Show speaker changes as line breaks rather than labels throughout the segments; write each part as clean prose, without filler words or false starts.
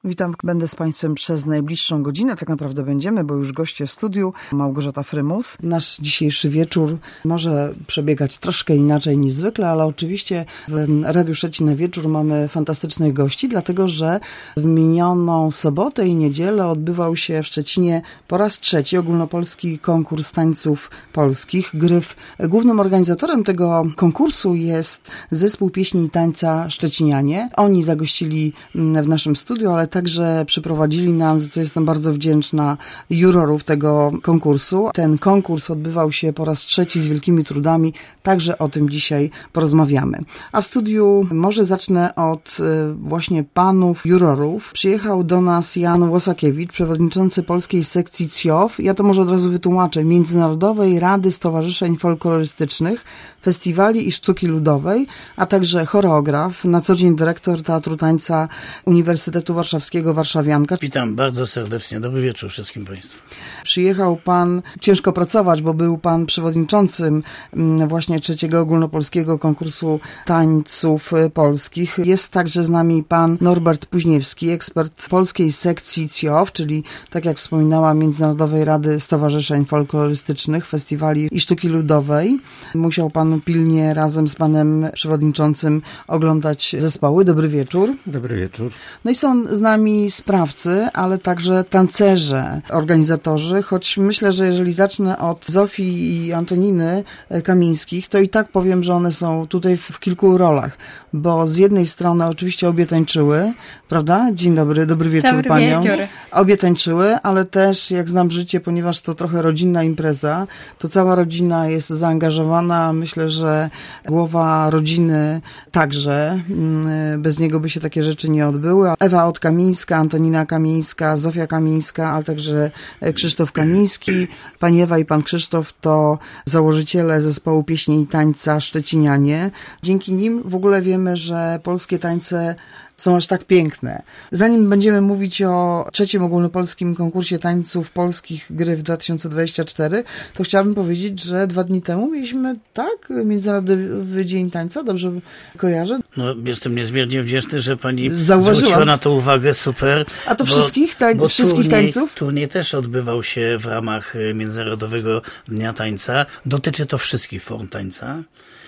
Witam, będę z Państwem przez najbliższą godzinę, tak naprawdę będziemy, bo już goście w studiu, Małgorzata Frymus. Nasz dzisiejszy wieczór może przebiegać troszkę inaczej niż zwykle, ale oczywiście w Radiu Szczecin na wieczór mamy fantastycznych gości, dlatego że w minioną sobotę i niedzielę odbywał się w Szczecinie po raz trzeci ogólnopolski konkurs tańców polskich. Głównym organizatorem tego konkursu jest Zespół Pieśni i Tańca Szczecinianie. Oni zagościli w naszym studiu, ale także przyprowadzili nam, za co jestem bardzo wdzięczna, jurorów tego konkursu. Ten konkurs odbywał się po raz trzeci z wielkimi trudami, także o tym dzisiaj porozmawiamy. A w studiu może zacznę od właśnie panów jurorów. Przyjechał do nas Jan Łosakiewicz, przewodniczący polskiej sekcji CIOF. Ja to może od razu wytłumaczę. Międzynarodowej Rady Stowarzyszeń Folklorystycznych, Festiwali i Sztuki Ludowej, a także choreograf, na co dzień dyrektor Teatru Tańca Uniwersytetu Warszawskiego Warszawianka.
Witam bardzo serdecznie. Dobry wieczór wszystkim Państwu.
Przyjechał pan ciężko pracować, bo był pan przewodniczącym właśnie trzeciego ogólnopolskiego konkursu tańców polskich. Jest także z nami pan Norbert Puźniewski, ekspert polskiej sekcji CIOF, czyli tak jak wspominałam, Międzynarodowej Rady Stowarzyszeń Folklorystycznych, Festiwali i Sztuki Ludowej. Musiał pan pilnie razem z panem przewodniczącym oglądać zespoły. Dobry wieczór.
Dobry wieczór.
No i są z nami sprawcy, ale także tancerze, organizatorzy, choć myślę, że jeżeli zacznę od Zofii i Antoniny Kamińskich, to i tak powiem, że one są tutaj w kilku rolach, bo z jednej strony oczywiście obie tańczyły, prawda? Dzień dobry, dobry wieczór
dobry
paniom.
Wieczór.
Obie tańczyły, ale też jak znam życie, ponieważ to trochę rodzinna impreza, to cała rodzina jest zaangażowana. Myślę, że głowa rodziny także. Bez niego by się takie rzeczy nie odbyły. Ewa Kamińska, Antonina Kamińska, Zofia Kamińska, ale także Krzysztof Kamiński. Pani Ewa i pan Krzysztof to założyciele zespołu Pieśni i Tańca Szczecinianie. Dzięki nim w ogóle wiemy, że polskie tańce są aż tak piękne. Zanim będziemy mówić o trzecim ogólnopolskim konkursie tańców polskich Gryf 2024, to chciałabym powiedzieć, że 2 dni temu mieliśmy, Międzynarodowy Dzień Tańca, dobrze kojarzę?
No, jestem niezmiernie wdzięczny, że pani
Zauważyłam.
zwróciła na to uwagę, super.
A to wszystkich tańców?
Turniej też odbywał się w ramach Międzynarodowego Dnia Tańca. Dotyczy to wszystkich form tańca.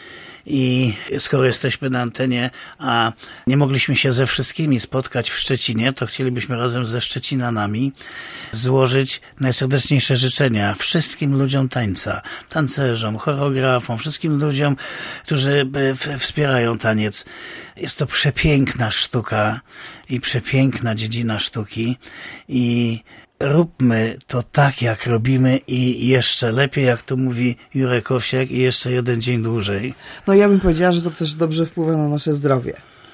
I skoro jesteśmy na antenie, a nie mogliśmy się ze wszystkimi spotkać w Szczecinie, to chcielibyśmy razem ze Szczecinanami złożyć najserdeczniejsze życzenia wszystkim ludziom tańca, tancerzom, choreografom, wszystkim ludziom, którzy wspierają taniec. Jest to przepiękna sztuka i przepiękna dziedzina sztuki i róbmy to tak, jak robimy i jeszcze lepiej, jak to mówi Jurek Owsiak, i jeszcze jeden dzień dłużej.
No ja bym powiedziała, że to też dobrze wpływa na nasze zdrowie.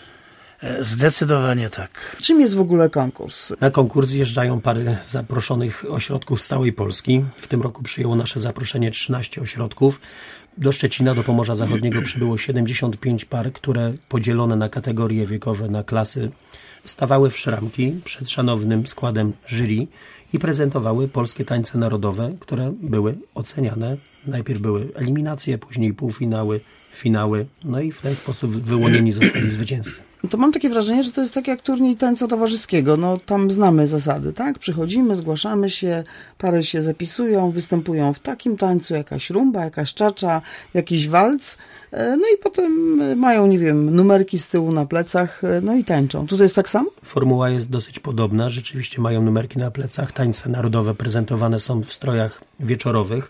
Zdecydowanie tak.
Czym jest w ogóle konkurs?
Na konkurs zjeżdżają pary zaproszonych ośrodków z całej Polski. W tym roku przyjęło nasze zaproszenie 13 ośrodków. Do Szczecina, do Pomorza Zachodniego przybyło 75 par, które podzielone na kategorie wiekowe, na klasy, stawały w szramki przed szanownym składem jury i prezentowały polskie tańce narodowe, które były oceniane. Najpierw były eliminacje, później półfinały, finały, no i w ten sposób wyłonieni zostali zwycięzcy.
To mam takie wrażenie, że to jest tak jak turniej tańca towarzyskiego. No tam znamy zasady, tak? Przychodzimy, zgłaszamy się, pary się zapisują, występują w takim tańcu, jakaś rumba, jakaś czacza, jakiś walc, no i potem mają, nie wiem, numerki z tyłu na plecach, no i tańczą. Tutaj jest tak samo?
Formuła jest dosyć podobna. Rzeczywiście mają numerki na plecach. Tańce narodowe prezentowane są w strojach wieczorowych.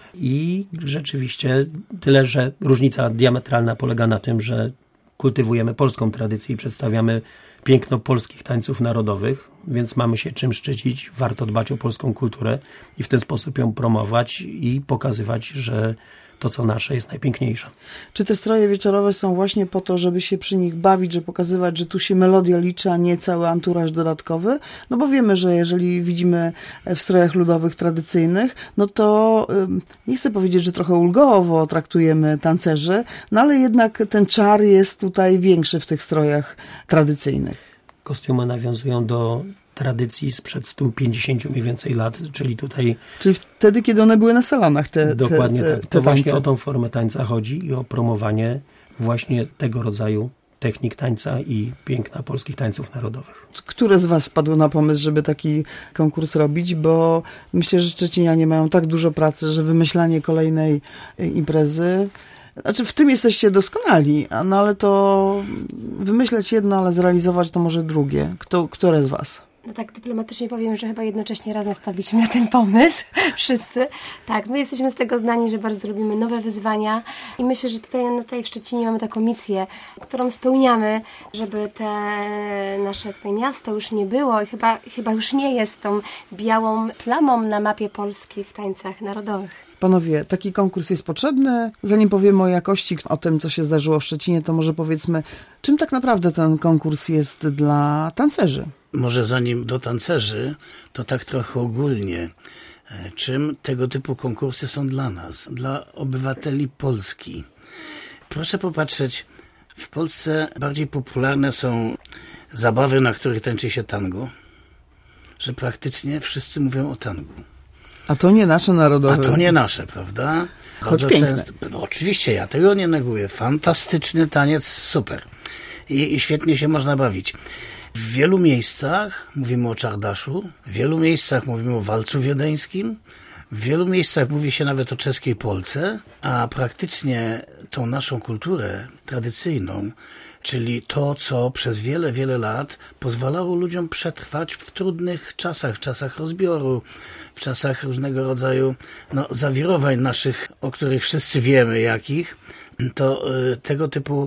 I rzeczywiście tyle, że różnica diametralna polega na tym, że kultywujemy polską tradycję i przedstawiamy piękno polskich tańców narodowych, więc mamy się czym szczycić, warto dbać o polską kulturę i w ten sposób ją promować i pokazywać, że to, co nasze, jest najpiękniejsze.
Czy te stroje wieczorowe są właśnie po to, żeby się przy nich bawić, żeby pokazywać, że tu się melodia liczy, a nie cały anturaż dodatkowy? No bo wiemy, że jeżeli widzimy w strojach ludowych tradycyjnych, no to nie chcę powiedzieć, że trochę ulgowo traktujemy tancerzy, no ale jednak ten czar jest tutaj większy w tych strojach tradycyjnych.
Kostiumy nawiązują do tradycji sprzed 150 mniej więcej lat, czyli tutaj...
Czyli wtedy, kiedy one były na salonach,
Dokładnie tak. To
tańce.
właśnie o tą formę tańca chodzi i o promowanie właśnie tego rodzaju technik tańca i piękna polskich tańców narodowych.
Które z was wpadło na pomysł, żeby taki konkurs robić? Bo myślę, że szczecinianie mają tak dużo pracy, że wymyślanie kolejnej imprezy... Znaczy w tym jesteście doskonali, no ale to wymyśleć jedno, ale zrealizować to może drugie. Które z was?
No tak dyplomatycznie powiem, że chyba jednocześnie razem wpadliśmy na ten pomysł. Wszyscy. Tak, my jesteśmy z tego znani, że bardzo robimy nowe wyzwania i myślę, że tutaj w Szczecinie mamy taką misję, którą spełniamy, żeby te nasze tutaj miasto już nie było i chyba już nie jest tą białą plamą na mapie Polski w tańcach narodowych.
Panowie, taki konkurs jest potrzebny. Zanim powiemy o jakości, o tym, co się zdarzyło w Szczecinie, to może powiedzmy, czym tak naprawdę ten konkurs jest dla tancerzy?
Może zanim do tancerzy, to tak trochę ogólnie. Czym tego typu konkursy są dla nas, dla obywateli Polski? Proszę popatrzeć, w Polsce bardziej popularne są zabawy, na których tańczy się tango, że praktycznie wszyscy mówią o tangu.
A to nie nasze narodowe.
A to nie nasze, prawda?
Choć piękne.
No, oczywiście, ja tego nie neguję. Fantastyczny taniec, super. I świetnie się można bawić. W wielu miejscach mówimy o czardaszu, w wielu miejscach mówimy o walcu wiedeńskim, w wielu miejscach mówi się nawet o czeskiej polce, a praktycznie tą naszą kulturę tradycyjną, czyli to, co przez wiele, wiele lat pozwalało ludziom przetrwać w trudnych czasach, w czasach rozbioru, w czasach różnego rodzaju zawirowań naszych, o których wszyscy wiemy jakich, to tego typu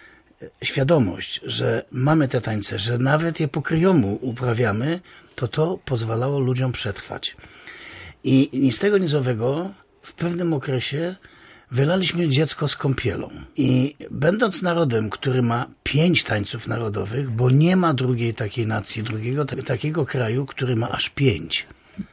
świadomość, że mamy te tańce, że nawet je po kryjomu uprawiamy, to pozwalało ludziom przetrwać. I ni z tego, ni z owego w pewnym okresie wylaliśmy dziecko z kąpielą. I będąc narodem, który ma 5 tańców narodowych, bo nie ma drugiej takiej nacji, drugiego takiego kraju, który ma aż 5.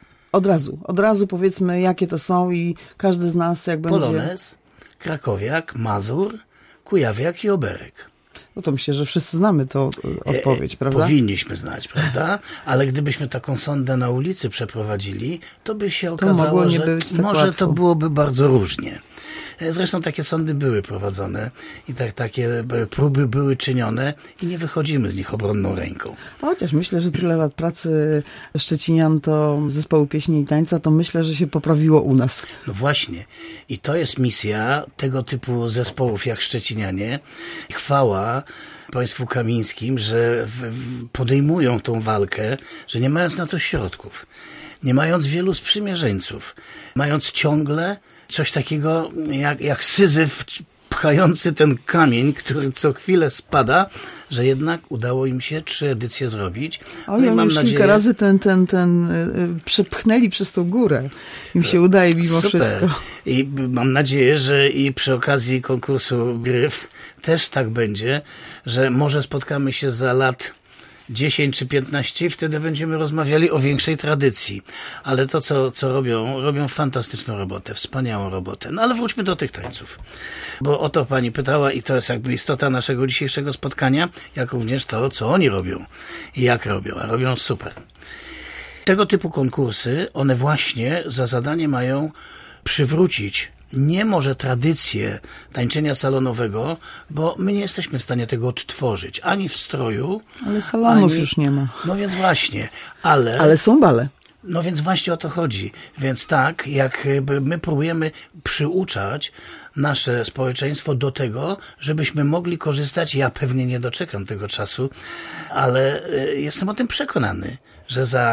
Od razu powiedzmy, jakie to są i każdy z nas jak będzie...
Polonez, krakowiak, mazur, kujawiak i oberek.
No to myślę, że wszyscy znamy tą odpowiedź, prawda?
Powinniśmy znać, prawda? Ale gdybyśmy taką sondę na ulicy przeprowadzili, to by się okazało, że może to byłoby bardzo różnie. Zresztą takie sądy były prowadzone i takie próby były czynione i nie wychodzimy z nich obronną ręką.
Chociaż myślę, że tyle lat pracy szczecinian to zespołu pieśni i tańca, to myślę, że się poprawiło u nas.
No właśnie. I to jest misja tego typu zespołów jak Szczecinianie. Chwała państwu kamińskim, że podejmują tą walkę, że nie mając na to środków, nie mając wielu sprzymierzeńców, mając ciągle coś takiego jak Syzyf pchający ten kamień, który co chwilę spada, że jednak udało im się 3 edycje zrobić.
Oj, oni już kilka razy ten przepchnęli przez tą górę. Im się udaje mimo wszystko.
I mam nadzieję, że i przy okazji konkursu Gryf też tak będzie, że może spotkamy się za lat 10 czy 15 i wtedy będziemy rozmawiali o większej tradycji. Ale to, co robią fantastyczną robotę, wspaniałą robotę. No ale wróćmy do tych tańców. Bo o to pani pytała i to jest jakby istota naszego dzisiejszego spotkania, jak również to, co oni robią i jak robią. A robią super. Tego typu konkursy, one właśnie za zadanie mają przywrócić nie może tradycję tańczenia salonowego, bo my nie jesteśmy w stanie tego odtworzyć. Ani w stroju.
Ale salonów już nie ma.
No więc właśnie. Ale
są bale.
No więc właśnie o to chodzi. Więc tak, jak my próbujemy przyuczać nasze społeczeństwo do tego, żebyśmy mogli korzystać, ja pewnie nie doczekam tego czasu, ale jestem o tym przekonany, że za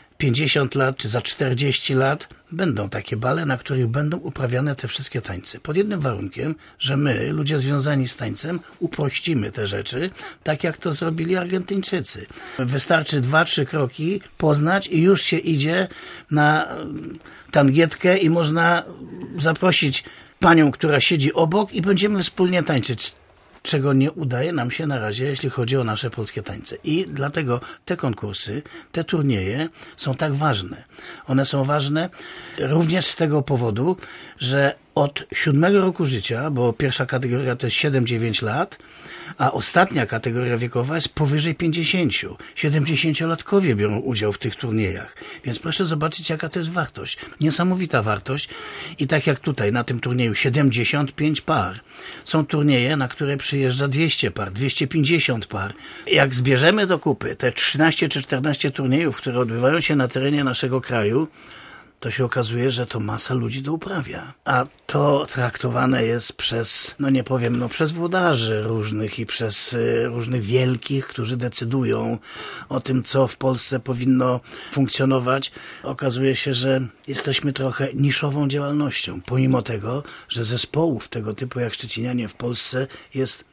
50 lat czy za 40 lat będą takie bale, na których będą uprawiane te wszystkie tańce. Pod jednym warunkiem, że my, ludzie związani z tańcem, uprościmy te rzeczy, tak jak to zrobili Argentyńczycy. Wystarczy 2-3 kroki poznać i już się idzie na tangietkę i można zaprosić panią, która siedzi obok i będziemy wspólnie tańczyć, czego nie udaje nam się na razie, jeśli chodzi o nasze polskie tańce. I dlatego te konkursy, te turnieje są tak ważne. One są ważne również z tego powodu, że od 7 roku życia, bo pierwsza kategoria to jest 7-9 lat, a ostatnia kategoria wiekowa jest powyżej 50. 70-latkowie biorą udział w tych turniejach. Więc proszę zobaczyć, jaka to jest wartość. Niesamowita wartość. I tak jak tutaj na tym turnieju 75 par. Są turnieje, na które przyjeżdża 200 par, 250 par. Jak zbierzemy do kupy te 13 czy 14 turniejów, które odbywają się na terenie naszego kraju, to się okazuje, że to masa ludzi to uprawia. A to traktowane jest przez, nie powiem, przez włodarzy różnych i przez różnych wielkich, którzy decydują o tym, co w Polsce powinno funkcjonować. Okazuje się, że jesteśmy trochę niszową działalnością, pomimo tego, że zespołów tego typu jak Szczecinianie w Polsce jest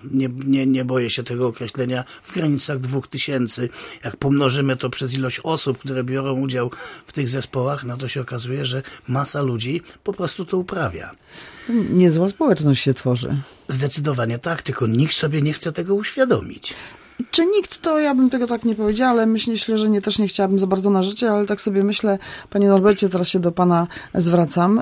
nie boję się tego określenia, w granicach 2000. Jak pomnożymy to przez ilość osób, które biorą udział w tych zespołach, to się okazuje, że masa ludzi po prostu to uprawia.
Niezła społeczność się tworzy.
Zdecydowanie tak, tylko nikt sobie nie chce tego uświadomić.
Czy nikt, to ja bym tego tak nie powiedziała, ale myślę, że też nie chciałabym za bardzo narzeczać, ale tak sobie myślę, panie Norbercie, teraz się do pana zwracam,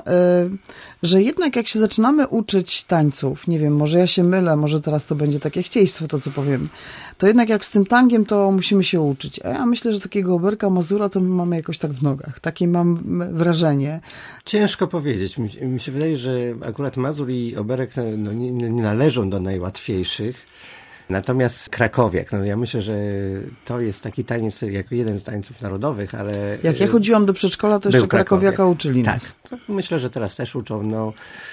że jednak jak się zaczynamy uczyć tańców, nie wiem, może ja się mylę, może teraz to będzie takie chcieństwo, to co powiem, to jednak jak z tym tangiem, to musimy się uczyć. A ja myślę, że takiego oberka, mazura to my mamy jakoś tak w nogach. Takie mam wrażenie.
Ciężko powiedzieć. Mi się wydaje, że akurat mazur i oberek nie należą do najłatwiejszych. Natomiast krakowiak, ja myślę, że to jest taki taniec jako jeden z tańców narodowych, ale...
Jak ja chodziłam do przedszkola, to jeszcze krakowiaka uczyli nas.
Tak, myślę, że teraz też uczą.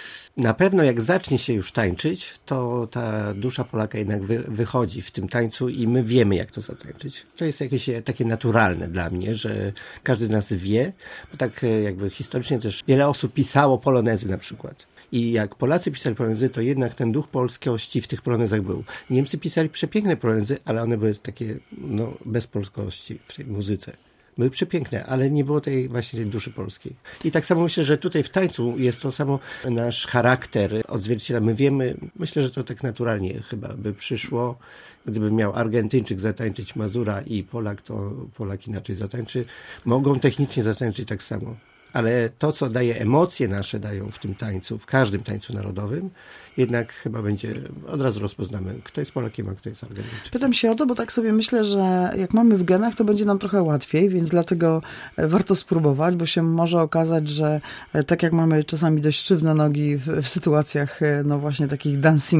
Na pewno jak zacznie się już tańczyć, to ta dusza Polaka jednak wychodzi w tym tańcu i my wiemy, jak to zatańczyć. To jest jakieś takie naturalne dla mnie, że każdy z nas wie, bo tak jakby historycznie też wiele osób pisało polonezy na przykład. I jak Polacy pisali polonezy, to jednak ten duch polskości w tych polonezach był. Niemcy pisali przepiękne polonezy, ale one były takie, bez polskości w tej muzyce. Były przepiękne, ale nie było tej duszy polskiej. I tak samo myślę, że tutaj w tańcu jest to samo nasz charakter odzwierciedla. My wiemy, myślę, że to tak naturalnie chyba by przyszło. Gdyby miał Argentyńczyk zatańczyć mazura i Polak, to Polak inaczej zatańczy. Mogą technicznie zatańczyć tak samo. Ale to, co daje emocje nasze, dają w tym tańcu, w każdym tańcu narodowym, jednak chyba będzie, od razu rozpoznamy, kto jest Polakiem, a kto jest Argentyńczykiem.
Pytam się o to, bo tak sobie myślę, że jak mamy w genach, to będzie nam trochę łatwiej, więc dlatego warto spróbować, bo się może okazać, że tak jak mamy czasami dość sztywne nogi w sytuacjach, właśnie takich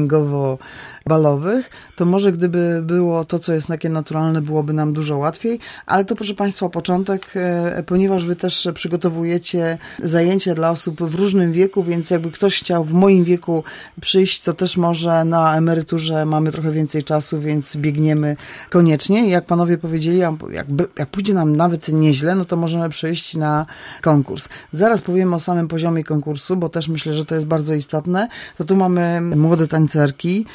dancingowo-balowych, to może gdyby było to, co jest takie naturalne, byłoby nam dużo łatwiej, ale to, proszę państwa, początek, ponieważ wy też przygotowujecie zajęcia dla osób w różnym wieku, więc jakby ktoś chciał w moim wieku przyjść, to też może na emeryturze mamy trochę więcej czasu, więc biegniemy koniecznie. I jak panowie powiedzieli, jak pójdzie nam nawet nieźle, to możemy przyjść na konkurs. Zaraz powiemy o samym poziomie konkursu, bo też myślę, że to jest bardzo istotne. To tu mamy młode tańcerki.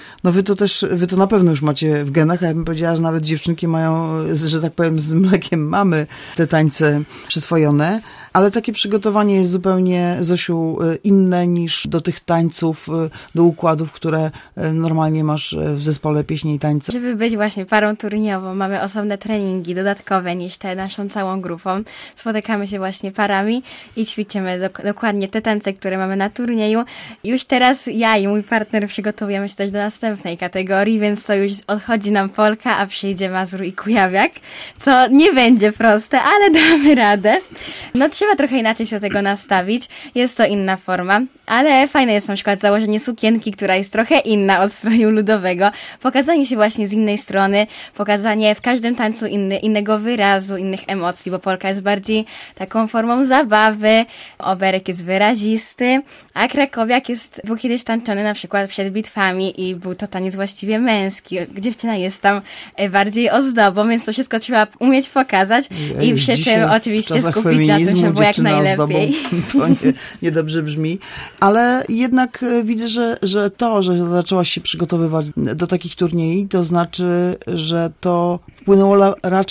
Wy to na pewno już macie w genach, a ja bym powiedziała, że nawet dziewczynki mają, że tak powiem, z mlekiem mamy te tańce przyswojone. Ale takie przygotowanie jest zupełnie, Zosiu, inne niż do tych tańców, do układów, które normalnie masz w zespole pieśni i tańce.
Żeby być właśnie parą turniejową, mamy osobne treningi dodatkowe niż te naszą całą grupą. Spotykamy się właśnie parami i ćwiczymy dokładnie te tańce, które mamy na turnieju. Już teraz ja i mój partner przygotowujemy się też do następnej kategorii, więc to już odchodzi nam Polka, a przyjdzie Mazur i Kujawiak, co nie będzie proste, ale damy radę. Trzeba trochę inaczej się do tego nastawić. Jest to inna forma, ale fajne jest na przykład założenie sukienki, która jest trochę inna od stroju ludowego. Pokazanie się właśnie z innej strony, pokazanie w każdym tańcu innego wyrazu, innych emocji, bo polka jest bardziej taką formą zabawy, oberek jest wyrazisty, a krakowiak był kiedyś tańczony na przykład przed bitwami i był to taniec właściwie męski. Dziewczyna jest tam bardziej ozdobą, więc to wszystko trzeba umieć pokazać i przy tym oczywiście skupić na tym, żeby było jak najlepiej.
To niedobrze brzmi, ale jednak widzę, że zaczęłaś się przygotowywać do takich turniejów, to znaczy, że to wpłynęło raczej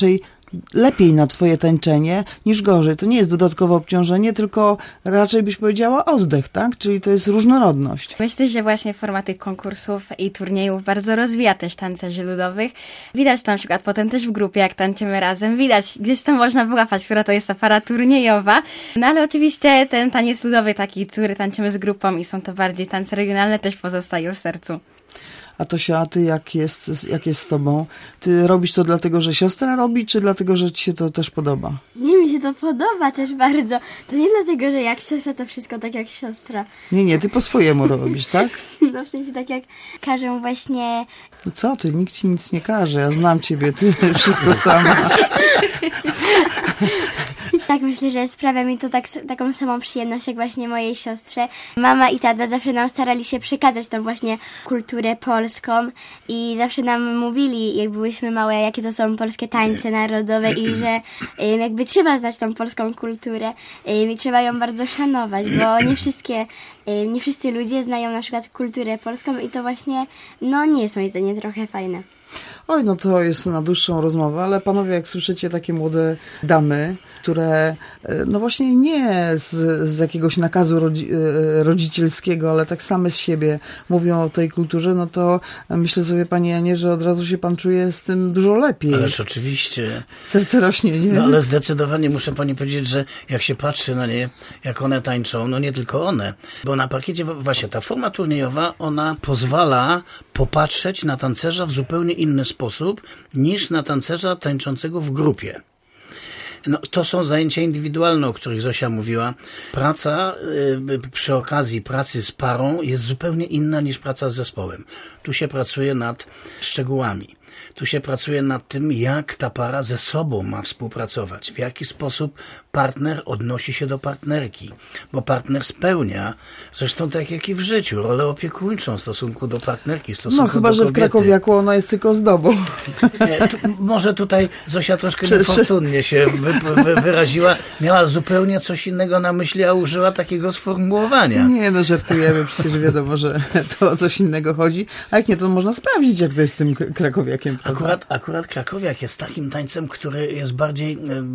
lepiej na twoje tańczenie niż gorzej. To nie jest dodatkowe obciążenie, tylko raczej byś powiedziała oddech, tak? Czyli to jest różnorodność.
Myślę, że właśnie forma tych konkursów i turniejów bardzo rozwija też tancerzy ludowych. Widać to na przykład potem też w grupie, jak tańczymy razem. Widać, gdzieś tam można wyłapać, która to jest ta para turniejowa. No ale oczywiście ten taniec ludowy taki, który tańczymy z grupą i są to bardziej tańce regionalne, też pozostają w sercu.
A Tosia, a ty jak jest z tobą? Ty robisz to dlatego, że siostra robi, czy dlatego, że ci się to też podoba?
Nie, mi się to podoba też bardzo. To nie dlatego, że jak siostra, to wszystko tak jak siostra.
Nie, ty po swojemu robisz, tak?
No w sensie tak jak każą właśnie...
No co ty, nikt ci nic nie każe, ja znam ciebie, ty wszystko sama.
Tak, myślę, że sprawia mi to taką samą przyjemność jak właśnie mojej siostrze. Mama i tata zawsze nam starali się przekazać tą właśnie kulturę polską i zawsze nam mówili, jak byłyśmy małe, jakie to są polskie tańce narodowe i że jakby trzeba znać tą polską kulturę i trzeba ją bardzo szanować, bo nie wszyscy ludzie znają na przykład kulturę polską i to właśnie, no nie jest moim zdaniem trochę fajne.
Oj, no to jest na dłuższą rozmowę, ale panowie, jak słyszycie takie młode damy, które no właśnie nie z jakiegoś nakazu rodzicielskiego, ale tak same z siebie mówią o tej kulturze, no to myślę sobie, panie Janie, że od razu się pan czuje z tym dużo lepiej.
Ależ oczywiście.
Serce rośnie, nie?
No ale zdecydowanie muszę pani powiedzieć, że jak się patrzy na nie, jak one tańczą, no nie tylko one, bo na parkiecie właśnie ta forma turniejowa, ona pozwala popatrzeć na tancerza w zupełnie inny sposób niż na tancerza tańczącego w grupie. No, to są zajęcia indywidualne, o których Zosia mówiła. Praca przy okazji pracy z parą jest zupełnie inna niż praca z zespołem. Tu się pracuje nad szczegółami. Tu się pracuje nad tym, jak ta para ze sobą ma współpracować, w jaki sposób partner odnosi się do partnerki, bo partner spełnia, zresztą tak jak i w życiu, rolę opiekuńczą w stosunku do partnerki, w stosunku
no chyba,
do
że
kobiety.
w Krakowiaku ona jest tylko zdobą.
Może tutaj Zosia troszkę niefortunnie się wyraziła, miała zupełnie coś innego na myśli, a użyła takiego sformułowania.
Nie, no żartujemy, przecież wiadomo, że to o coś innego chodzi, a jak nie, to można sprawdzić, jak to jest z tym Krakowiakiem.
Akurat Krakowiak jest takim tańcem, który jest bardziej,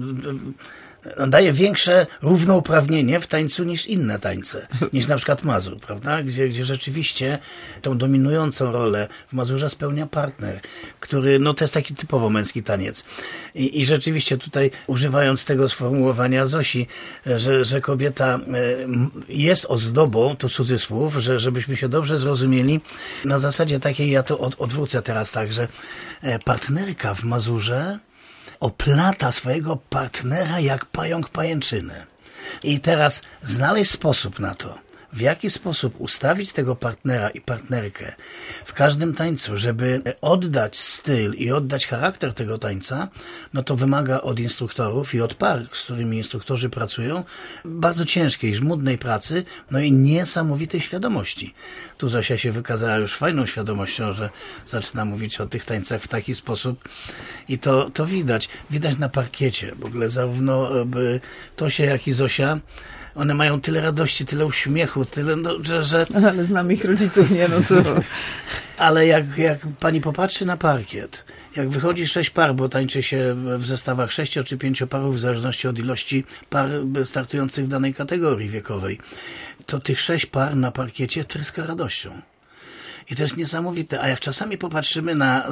daje większe równouprawnienie w tańcu niż inne tańce, niż na przykład Mazur, prawda? Gdzie rzeczywiście tą dominującą rolę w Mazurze spełnia partner, który, no to jest taki typowo męski taniec. I rzeczywiście tutaj używając tego sformułowania Zosi, że kobieta jest ozdobą, to cudzysłów, żebyśmy się dobrze zrozumieli, na zasadzie takiej, ja to odwrócę teraz tak, że partnerka w Mazurze oplata swojego partnera jak pająk pajęczynę. I teraz znaleźć sposób na to, w jaki sposób ustawić tego partnera i partnerkę w każdym tańcu, żeby oddać styl i oddać charakter tego tańca, no to wymaga od instruktorów i od par, z którymi instruktorzy pracują, bardzo ciężkiej, żmudnej pracy, no i niesamowitej świadomości. Tu Zosia się wykazała już fajną świadomością, że zaczyna mówić o tych tańcach w taki sposób i to widać. Widać na parkiecie. W ogóle zarówno Tosia, jak i Zosia, one mają tyle radości, tyle uśmiechu, tyle, no, że...
Ale znam ich rodziców, nie, no to...
Ale jak pani popatrzy na parkiet, jak wychodzi 6 par, bo tańczy się w zestawach 6 czy 5 parów, w zależności od ilości par startujących w danej kategorii wiekowej, to tych 6 par na parkiecie tryska radością. I to jest niesamowite. A jak czasami popatrzymy na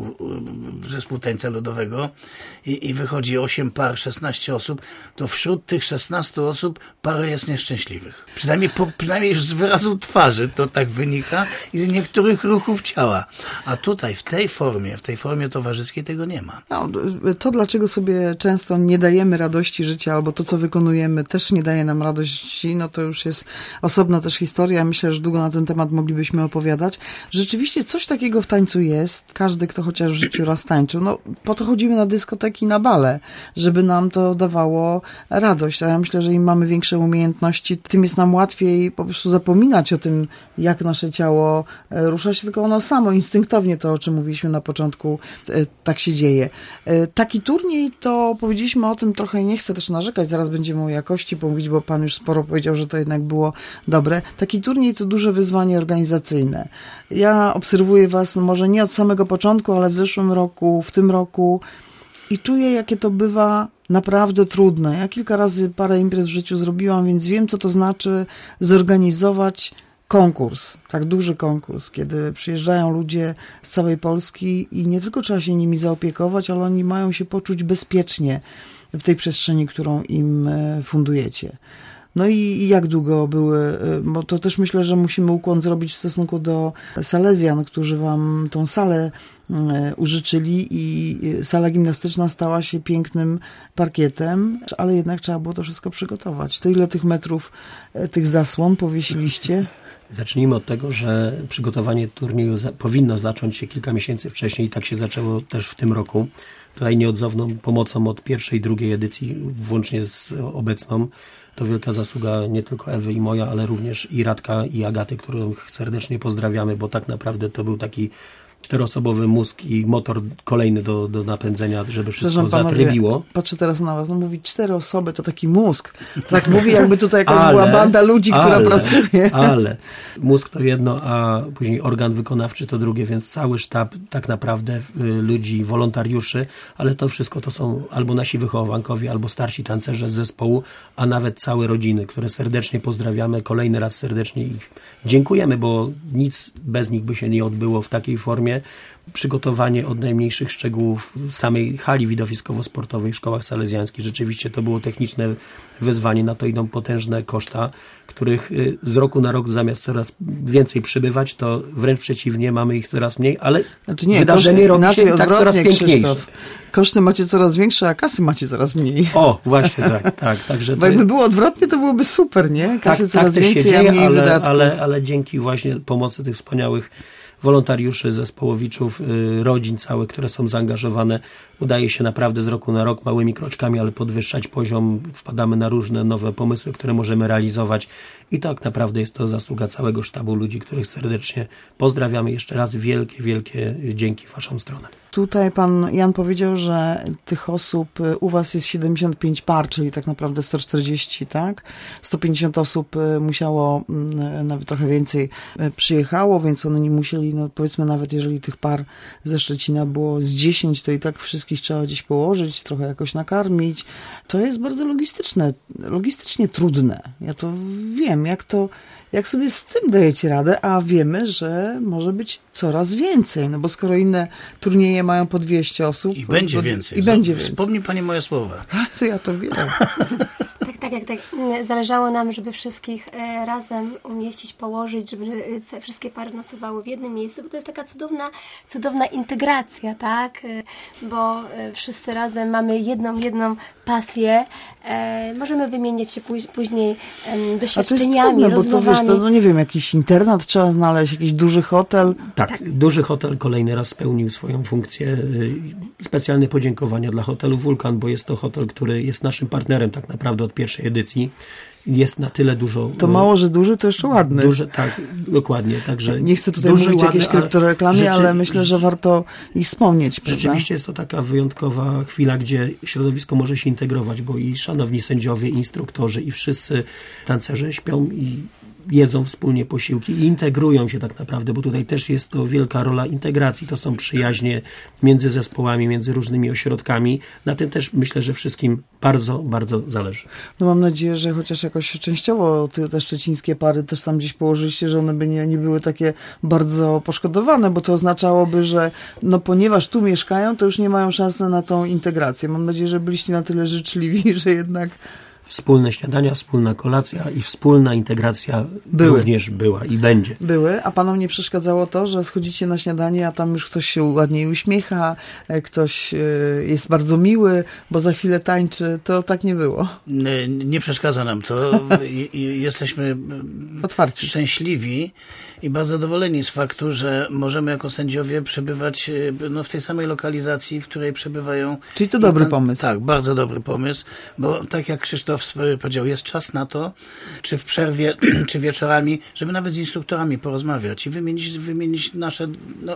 zespół tańca ludowego i wychodzi 8 par, 16 osób, to wśród tych 16 osób parę jest nieszczęśliwych. Przynajmniej już z wyrazu twarzy to tak wynika i z niektórych ruchów ciała. A tutaj, w tej formie towarzyskiej tego nie ma.
No, to, dlaczego sobie często nie dajemy radości życia, albo to, co wykonujemy, też nie daje nam radości, no to już jest osobna też historia. Myślę, że długo na ten temat moglibyśmy opowiadać. Rzeczywiście coś takiego w tańcu jest. Każdy, kto chociaż w życiu raz tańczył, no po to chodzimy na dyskoteki, na bale, żeby nam to dawało radość. A ja myślę, że im mamy większe umiejętności, tym jest nam łatwiej po prostu zapominać o tym, jak nasze ciało rusza się, tylko ono samo, instynktownie, to o czym mówiliśmy na początku, tak się dzieje. Taki turniej, to powiedzieliśmy o tym trochę, nie chcę też narzekać, zaraz będziemy o jakości mówić, bo pan już sporo powiedział, że to jednak było dobre. Taki turniej to duże wyzwanie organizacyjne. Ja obserwuję was, no może nie od samego początku, ale w zeszłym roku, w tym roku i czuję, jakie to bywa naprawdę trudne. Ja kilka razy parę imprez w życiu zrobiłam, więc wiem, co to znaczy zorganizować konkurs, tak duży konkurs, kiedy przyjeżdżają ludzie z całej Polski i nie tylko trzeba się nimi zaopiekować, ale oni mają się poczuć bezpiecznie w tej przestrzeni, którą im fundujecie. No i jak długo były, bo to też myślę, że musimy ukłon zrobić w stosunku do Salezjan, którzy wam tą salę użyczyli i sala gimnastyczna stała się pięknym parkietem, ale jednak trzeba było to wszystko przygotować. To ile tych metrów, tych zasłon powiesiliście?
Zacznijmy od tego, że przygotowanie turnieju powinno zacząć się kilka miesięcy wcześniej i tak się zaczęło też w tym roku. Tutaj nieodzowną pomocą od pierwszej, drugiej edycji, włącznie z obecną, to wielka zasługa nie tylko Ewy i moja, ale również i Radka i Agaty, których serdecznie pozdrawiamy, bo tak naprawdę to był taki 4-osobowy mózg i motor kolejny do napędzenia, żeby wszystko zatrybiło.
Patrzę teraz na was, mówić 4 osoby to taki mózg. Tak mówi, jakby tutaj jakaś była banda ludzi, która pracuje.
Ale mózg to jedno, a później organ wykonawczy to drugie, więc cały sztab tak naprawdę ludzi, wolontariuszy, ale to wszystko to są albo nasi wychowankowie, albo starsi tancerze z zespołu, a nawet całe rodziny, które serdecznie pozdrawiamy, kolejny raz serdecznie ich dziękujemy, bo nic bez nich by się nie odbyło w takiej formie. Przygotowanie od najmniejszych szczegółów samej hali widowiskowo-sportowej w szkołach salezjańskich. Rzeczywiście to było techniczne wyzwanie, na to idą potężne koszta, których z roku na rok zamiast coraz więcej przybywać, to wręcz przeciwnie, mamy ich coraz mniej, ale wydarzenie robi się tak coraz piękniejsze.
Koszty macie coraz większe, a kasy macie coraz mniej.
O, właśnie tak. Także
bo jakby było odwrotnie, to byłoby super, nie? Kasy coraz więcej, dzieje, a mniej wydatków.
Ale dzięki właśnie pomocy tych wspaniałych wolontariuszy, zespołowiczów, rodzin całych, które są zaangażowane. Udaje się naprawdę z roku na rok małymi kroczkami, ale podwyższać poziom. Wpadamy na różne nowe pomysły, które możemy realizować i tak naprawdę jest to zasługa całego sztabu ludzi, których serdecznie pozdrawiamy. Jeszcze raz wielkie dzięki w waszą stronę.
Tutaj pan Jan powiedział, że tych osób u was jest 75 par, czyli tak naprawdę 140, tak? 150 osób musiało, nawet trochę więcej przyjechało, więc one nie musieli, no powiedzmy nawet jeżeli tych par ze Szczecina było z 10, to i tak wszystkich trzeba gdzieś położyć, trochę jakoś nakarmić. To jest bardzo logistycznie trudne. Ja to wiem, jak sobie z tym dajecie radę, a wiemy, że może być coraz więcej, no bo skoro inne turnieje mają po 200 osób...
I będzie więcej. Wspomnij pani moje słowa.
To ja to wiem.
Tak. Zależało nam, żeby wszystkich razem umieścić, położyć, żeby wszystkie pary nocowały w jednym miejscu, bo to jest taka cudowna integracja, tak? Bo wszyscy razem mamy jedną pasję. Możemy wymieniać się później doświadczeniami,
a to jest trudne, bo to wiesz, to nie wiem, jakiś internat trzeba znaleźć, jakiś duży hotel.
Tak, duży hotel kolejny raz spełnił swoją funkcję. Specjalne podziękowania dla hotelu Wulkan, bo jest to hotel, który jest naszym partnerem tak naprawdę od pierwszej edycji. Jest na tyle dużo...
To mało, że duży, to jeszcze ładny.
Duży, tak, dokładnie. Także
nie chcę tutaj mówić o jakiejś kryptoreklamie, ale myślę, że warto ich wspomnieć.
Rzeczywiście jest to taka wyjątkowa chwila, gdzie środowisko może się integrować, bo i szanowni sędziowie, i instruktorzy, i wszyscy tancerze śpią i jedzą wspólnie posiłki i integrują się tak naprawdę, bo tutaj też jest to wielka rola integracji. To są przyjaźnie między zespołami, między różnymi ośrodkami. Na tym też myślę, że wszystkim bardzo, bardzo zależy.
No mam nadzieję, że chociaż jakoś częściowo te szczecińskie pary też tam gdzieś położyliście, że one by nie były takie bardzo poszkodowane, bo to oznaczałoby, że no ponieważ tu mieszkają, to już nie mają szansy na tą integrację. Mam nadzieję, że byliście na tyle życzliwi, że jednak...
Wspólne śniadania, wspólna kolacja i wspólna integracja również była i będzie.
Były, a panom nie przeszkadzało to, że schodzicie na śniadanie, a tam już ktoś się ładniej uśmiecha, ktoś jest bardzo miły, bo za chwilę tańczy. To tak nie było.
Nie przeszkadza nam to. Jesteśmy
otwarci,
szczęśliwi i bardzo zadowoleni z faktu, że możemy jako sędziowie przebywać w tej samej lokalizacji, w której przebywają.
Czyli to dobry pomysł.
Tak, bardzo dobry pomysł, bo tak jak Krzysztof powiedział, jest czas na to, czy w przerwie, czy wieczorami, żeby nawet z instruktorami porozmawiać i wymienić nasze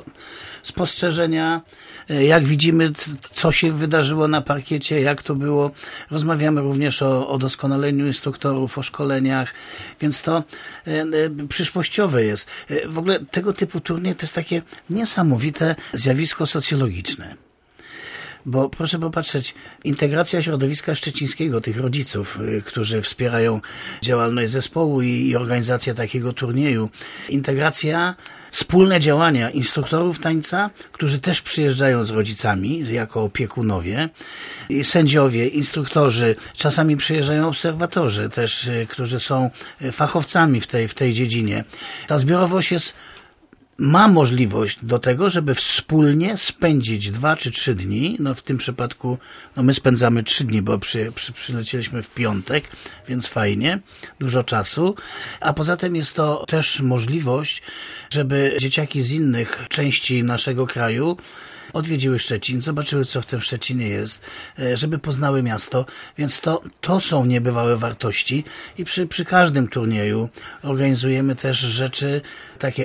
spostrzeżenia, jak widzimy, co się wydarzyło na parkiecie, jak to było. Rozmawiamy również o doskonaleniu instruktorów, o szkoleniach, więc to przyszłościowe jest. W ogóle tego typu turniej to jest takie niesamowite zjawisko socjologiczne. Bo proszę popatrzeć, integracja środowiska szczecińskiego, tych rodziców, którzy wspierają działalność zespołu i organizację takiego turnieju, integracja, wspólne działania instruktorów tańca, którzy też przyjeżdżają z rodzicami jako opiekunowie, sędziowie, instruktorzy, czasami przyjeżdżają obserwatorzy też, którzy są fachowcami w tej dziedzinie. Ta zbiorowość ma możliwość do tego, żeby wspólnie spędzić 2 czy 3 dni. No w tym przypadku my spędzamy 3 dni, bo przylecieliśmy w piątek, więc fajnie, dużo czasu. A poza tym jest to też możliwość, żeby dzieciaki z innych części naszego kraju odwiedziły Szczecin, zobaczyły, co w tym Szczecinie jest, żeby poznały miasto, więc to są niebywałe wartości i przy każdym turnieju organizujemy też rzeczy takie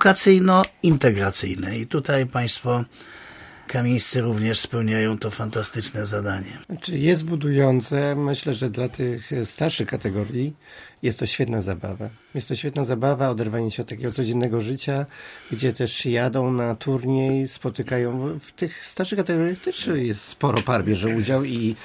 edukacyjno-integracyjne i tutaj Państwo kamieńscy również spełniają to fantastyczne zadanie.
Znaczy jest budujące. Myślę, że dla tych starszych kategorii jest to świetna zabawa. Jest to świetna zabawa, oderwanie się od takiego codziennego życia, gdzie też jadą na turniej, spotykają. W tych starszych kategoriach też jest sporo par bierze udział i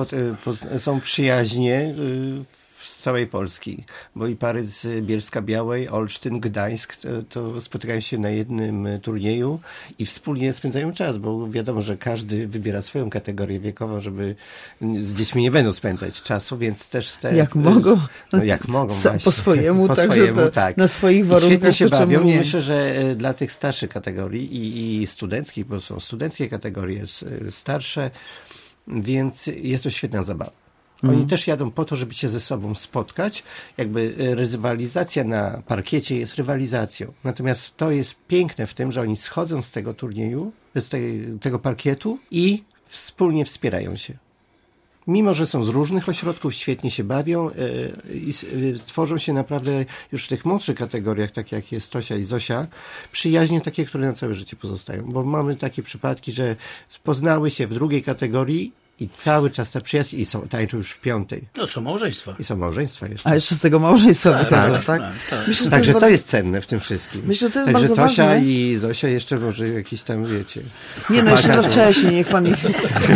są przyjaźnie z całej Polski, bo i pary z Bielska-Białej, Olsztyn, Gdańsk to spotykają się na jednym turnieju i wspólnie spędzają czas, bo wiadomo, że każdy wybiera swoją kategorię wiekową, żeby z dziećmi nie będą spędzać czasu, więc też
jak mogą.
No jak mogą właśnie.
Po swojemu,
tak.
Na swoich warunkach.
Świetnie się bawią
nie?
I myślę, że dla tych starszych kategorii i studenckich, bo są studenckie kategorie starsze, więc jest to świetna zabawa. Oni też jadą po to, żeby się ze sobą spotkać. Jakby rywalizacja na parkiecie jest rywalizacją. Natomiast to jest piękne w tym, że oni schodzą z tego turnieju, z tego parkietu i wspólnie wspierają się. Mimo że są z różnych ośrodków, świetnie się bawią i tworzą się naprawdę już w tych młodszych kategoriach, tak jak jest Tosia i Zosia, przyjaźnie takie, które na całe życie pozostają. Bo mamy takie przypadki, że poznały się w drugiej kategorii i cały czas ta przyjaźń i tańczą już w 5.
No są małżeństwa.
I są małżeństwa jeszcze.
A jeszcze z tego małżeństwa wychodzą, tak?
Myślę, także to jest cenne w tym wszystkim.
Myślę, że to jest
także
bardzo
Tosia
ważne.
i Zosia jeszcze może jakiś tam, wiecie...
Nie, no jeszcze za wcześnie, niech pan ich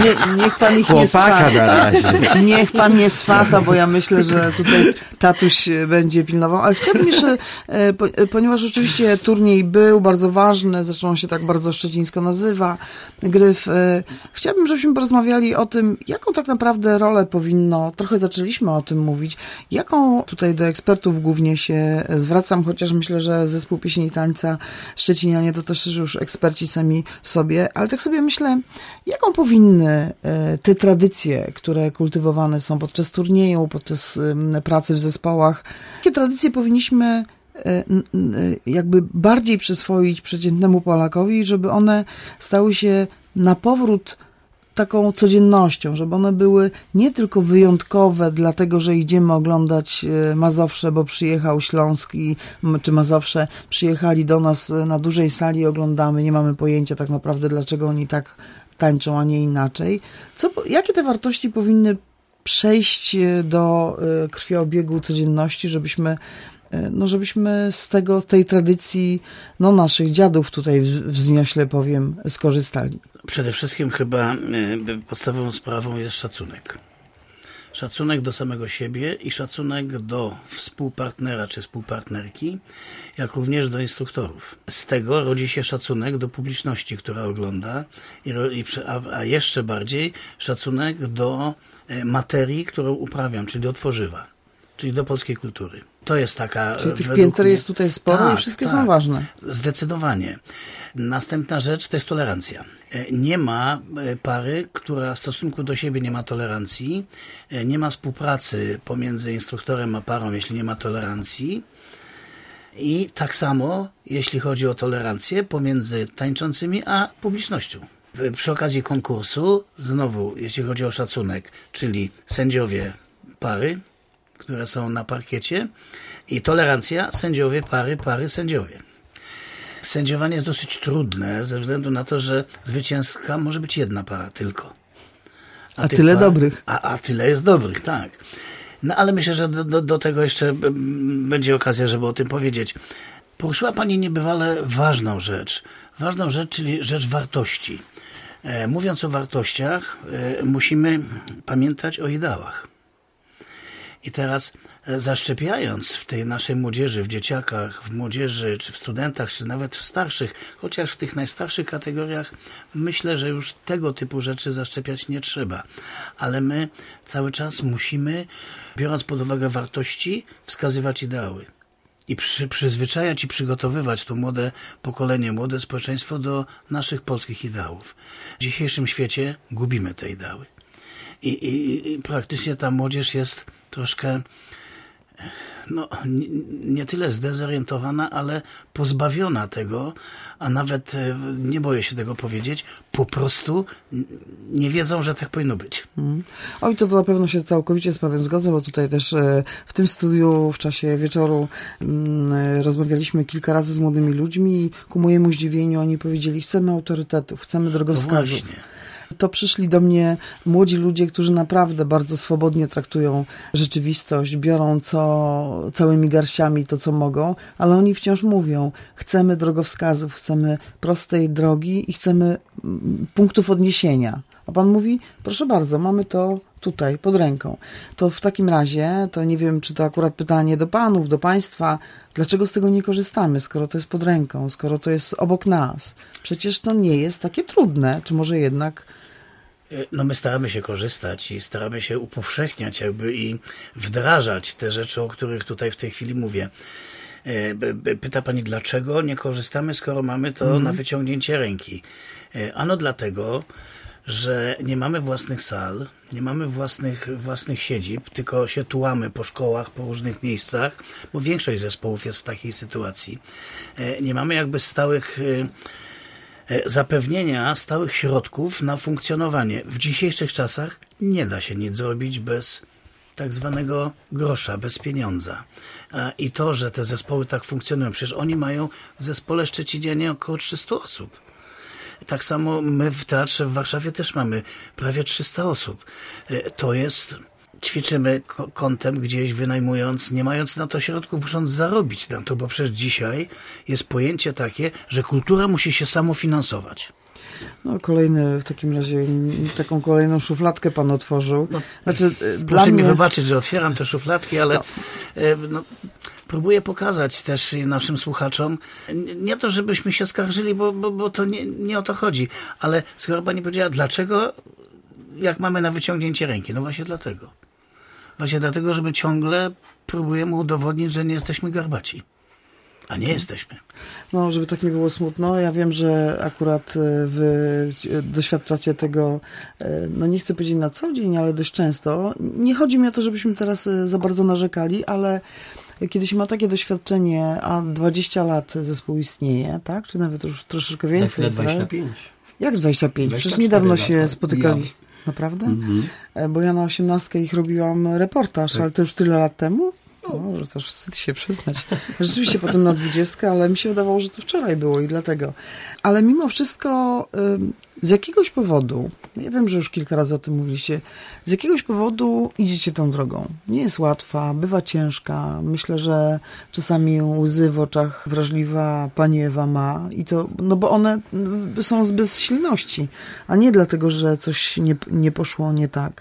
nie
Chłopaka
swata.
na razie.
Niech pan nie swata, bo ja myślę, że tutaj tatuś będzie pilnował. Ale chciałbym jeszcze, ponieważ oczywiście turniej był bardzo ważny, zresztą on się tak bardzo szczecińsko nazywa, Gryf, chciałbym, żebyśmy porozmawiali o tym, jaką tak naprawdę rolę powinno, trochę zaczęliśmy o tym mówić, jaką tutaj do ekspertów głównie się zwracam, chociaż myślę, że zespół pieśni i tańca Szczecinianie to też już eksperci sami w sobie, ale tak sobie myślę, jaką powinny te tradycje, które kultywowane są podczas turnieju, podczas pracy w zespołach, jakie tradycje powinniśmy jakby bardziej przyswoić przeciętnemu Polakowi, żeby one stały się na powrót taką codziennością, żeby one były nie tylko wyjątkowe, dlatego że idziemy oglądać Mazowsze, bo przyjechał Śląsk czy Mazowsze przyjechali do nas na dużej sali i oglądamy, nie mamy pojęcia tak naprawdę, dlaczego oni tak tańczą, a nie inaczej. Jakie te wartości powinny przejść do krwiobiegu codzienności, żebyśmy z tej tradycji naszych dziadów tutaj w Zniośle powiem skorzystali.
Przede wszystkim chyba podstawową sprawą jest szacunek. Szacunek do samego siebie i szacunek do współpartnera czy współpartnerki, jak również do instruktorów. Z tego rodzi się szacunek do publiczności, która ogląda, a jeszcze bardziej szacunek do materii, którą uprawiam, czyli do tworzywa, czyli do polskiej kultury. To jest taka...
Czyli tych pięter jest tutaj sporo i wszystkie są ważne.
Zdecydowanie. Następna rzecz to jest tolerancja. Nie ma pary, która w stosunku do siebie nie ma tolerancji, nie ma współpracy pomiędzy instruktorem a parą, jeśli nie ma tolerancji. I tak samo, jeśli chodzi o tolerancję pomiędzy tańczącymi a publicznością. Przy okazji konkursu, znowu, jeśli chodzi o szacunek, czyli sędziowie pary, które są na parkiecie i tolerancja, sędziowie pary, sędziowie. Sędziowanie jest dosyć trudne ze względu na to, że zwycięska może być jedna para tylko.
A tyle dobrych.
A tyle jest dobrych, tak. No ale myślę, że do tego jeszcze będzie okazja, żeby o tym powiedzieć. Poruszyła Pani niebywale ważną rzecz, czyli rzecz wartości. Mówiąc o wartościach, musimy pamiętać o ideałach. I teraz zaszczepiając w tej naszej młodzieży, w dzieciakach, w młodzieży, czy w studentach, czy nawet w starszych, chociaż w tych najstarszych kategoriach, myślę, że już tego typu rzeczy zaszczepiać nie trzeba. Ale my cały czas musimy, biorąc pod uwagę wartości, wskazywać ideały. I przyzwyczajać i przygotowywać to młode pokolenie, młode społeczeństwo do naszych polskich ideałów. W dzisiejszym świecie gubimy te ideały. I praktycznie ta młodzież jest troszkę nie tyle zdezorientowana, ale pozbawiona tego, a nawet, nie boję się tego powiedzieć, po prostu nie wiedzą, że tak powinno być.
Oj, to na pewno się całkowicie z panem zgodzę, bo tutaj też w tym studiu w czasie wieczoru rozmawialiśmy kilka razy z młodymi ludźmi i ku mojemu zdziwieniu oni powiedzieli, chcemy autorytetów, chcemy drogowskazów. To przyszli do mnie młodzi ludzie, którzy naprawdę bardzo swobodnie traktują rzeczywistość, biorą całymi garściami to, co mogą, ale oni wciąż mówią, chcemy drogowskazów, chcemy prostej drogi i chcemy punktów odniesienia. A pan mówi, proszę bardzo, mamy to tutaj, pod ręką. To w takim razie, to nie wiem, czy to akurat pytanie do panów, do państwa, dlaczego z tego nie korzystamy, skoro to jest pod ręką, skoro to jest obok nas? Przecież to nie jest takie trudne, czy może jednak...
My staramy się korzystać i staramy się upowszechniać i wdrażać te rzeczy, o których tutaj w tej chwili mówię. Pyta pani, dlaczego nie korzystamy, skoro mamy to na wyciągnięcie ręki? Ano dlatego, że nie mamy własnych sal, nie mamy własnych siedzib, tylko się tułamy po szkołach, po różnych miejscach, bo większość zespołów jest w takiej sytuacji. Nie mamy jakby zapewnienia stałych środków na funkcjonowanie. W dzisiejszych czasach nie da się nic zrobić bez tak zwanego grosza, bez pieniądza. I to, że te zespoły tak funkcjonują, przecież oni mają w zespole szczecinianie około 300 osób. Tak samo my w teatrze w Warszawie też mamy prawie 300 osób. To jest... Ćwiczymy kątem gdzieś, wynajmując, nie mając na to środków, musząc zarobić na to, bo przecież dzisiaj jest pojęcie takie, że kultura musi się samofinansować.
Kolejny, w takim razie, taką kolejną szufladkę pan otworzył.
Proszę mi wybaczyć, że otwieram te szufladki, ale próbuję pokazać też naszym słuchaczom, nie to, żebyśmy się skarżyli, bo to nie o to chodzi, ale skoro pani powiedziała, dlaczego, jak mamy na wyciągnięcie ręki? No właśnie dlatego. Właśnie dlatego, że my ciągle próbujemy udowodnić, że nie jesteśmy garbaci. A nie jesteśmy.
Żeby tak nie było smutno. Ja wiem, że akurat wy doświadczacie tego, nie chcę powiedzieć na co dzień, ale dość często. Nie chodzi mi o to, żebyśmy teraz za bardzo narzekali, ale kiedy się ma takie doświadczenie, a 20 lat zespół istnieje, tak? Czy nawet już troszeczkę więcej.
Za chwilę 25.
Jak 25? Przecież niedawno się spotykali. Naprawdę? Bo ja na 18 ich robiłam reportaż, ale to już tyle lat temu? Może też wstyd się przyznać. Rzeczywiście potem na 20, ale mi się wydawało, że to wczoraj było i dlatego. Ale mimo wszystko z jakiegoś powodu, ja wiem, że już kilka razy o tym mówiliście, z jakiegoś powodu idziecie tą drogą. Nie jest łatwa, bywa ciężka. Myślę, że czasami łzy w oczach wrażliwa pani Ewa ma i to, bo one są z bezsilności, a nie dlatego, że coś nie poszło nie tak.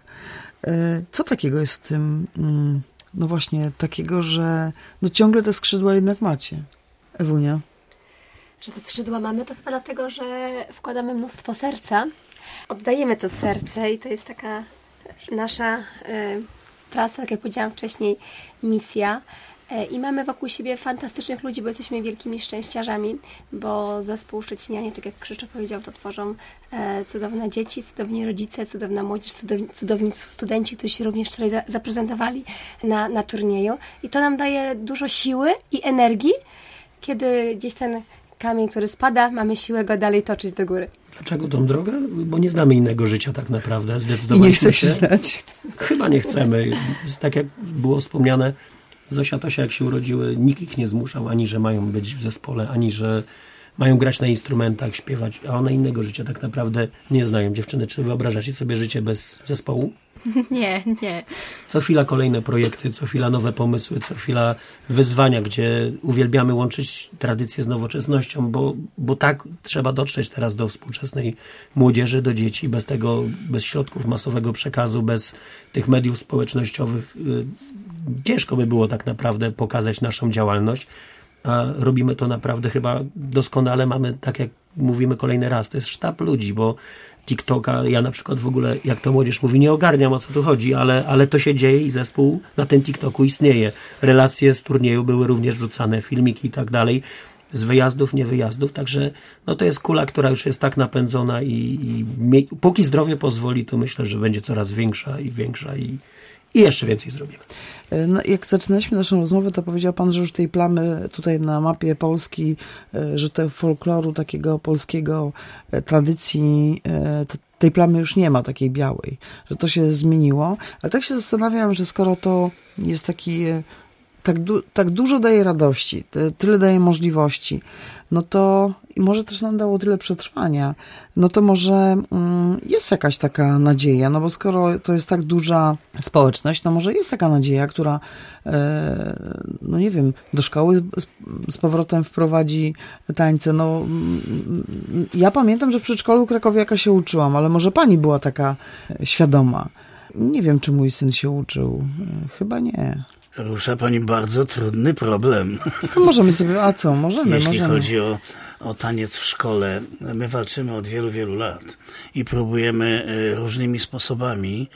Co takiego jest w tym... właśnie takiego, że ciągle te skrzydła jednak macie. Ewunia?
Że te skrzydła mamy, to chyba dlatego, że wkładamy mnóstwo serca. Oddajemy to serce i to jest taka nasza praca, tak jak powiedziałam wcześniej, misja. I mamy wokół siebie fantastycznych ludzi, bo jesteśmy wielkimi szczęściarzami, bo zespół Szczecinianie, tak jak Krzysztof powiedział, to tworzą cudowne dzieci, cudowni rodzice, cudowna młodzież, cudowni studenci, którzy się również tutaj zaprezentowali na turnieju. I to nam daje dużo siły i energii, kiedy gdzieś ten kamień, który spada, mamy siłę go dalej toczyć do góry.
Dlaczego tą drogę? Bo nie znamy innego życia tak naprawdę. Zdecydowaliśmy
I nie chce się znać.
Chyba nie chcemy. Tak jak było wspomniane, Zosia, Tosia, jak się urodziły, nikt ich nie zmuszał, ani że mają być w zespole, ani że mają grać na instrumentach, śpiewać, a one innego życia tak naprawdę nie znają. Dziewczyny, czy wyobrażacie sobie życie bez zespołu?
Nie.
Co chwila kolejne projekty, co chwila nowe pomysły, co chwila wyzwania, gdzie uwielbiamy łączyć tradycję z nowoczesnością, bo tak trzeba dotrzeć teraz do współczesnej młodzieży, do dzieci. Bez środków masowego przekazu, bez tych mediów społecznościowych ciężko by było tak naprawdę pokazać naszą działalność, a robimy to naprawdę chyba doskonale. Mamy, tak jak mówimy kolejny raz, to jest sztab ludzi, bo TikToka, ja na przykład w ogóle, jak to młodzież mówi, nie ogarniam, o co tu chodzi, ale to się dzieje i zespół na tym TikToku istnieje. Relacje z turnieju były również wrzucane, filmiki i tak dalej, z wyjazdów, nie wyjazdów, także to jest kula, która już jest tak napędzona i póki zdrowie pozwoli, to myślę, że będzie coraz większa i jeszcze więcej zrobimy.
No, jak zaczynaliśmy naszą rozmowę, to powiedział pan, że już tej plamy tutaj na mapie Polski, że tego folkloru, takiego polskiego, tradycji, tej plamy już nie ma, takiej białej, że to się zmieniło. Ale tak się zastanawiam, że skoro to jest taki, tak dużo daje radości, tyle daje możliwości, no to i może też nam dało tyle przetrwania, no to może jest jakaś taka nadzieja, no bo skoro to jest tak duża społeczność, no może jest taka nadzieja, która no nie wiem, do szkoły z powrotem wprowadzi tańce. No ja pamiętam, że w przedszkolu krakowiaka się uczyłam, ale może pani była taka świadoma. Nie wiem, czy mój syn się uczył. Chyba nie.
Rusza pani bardzo trudny problem.
To możemy sobie, możemy.
Jeśli chodzi o taniec w szkole, my walczymy od wielu, wielu lat i próbujemy różnymi sposobami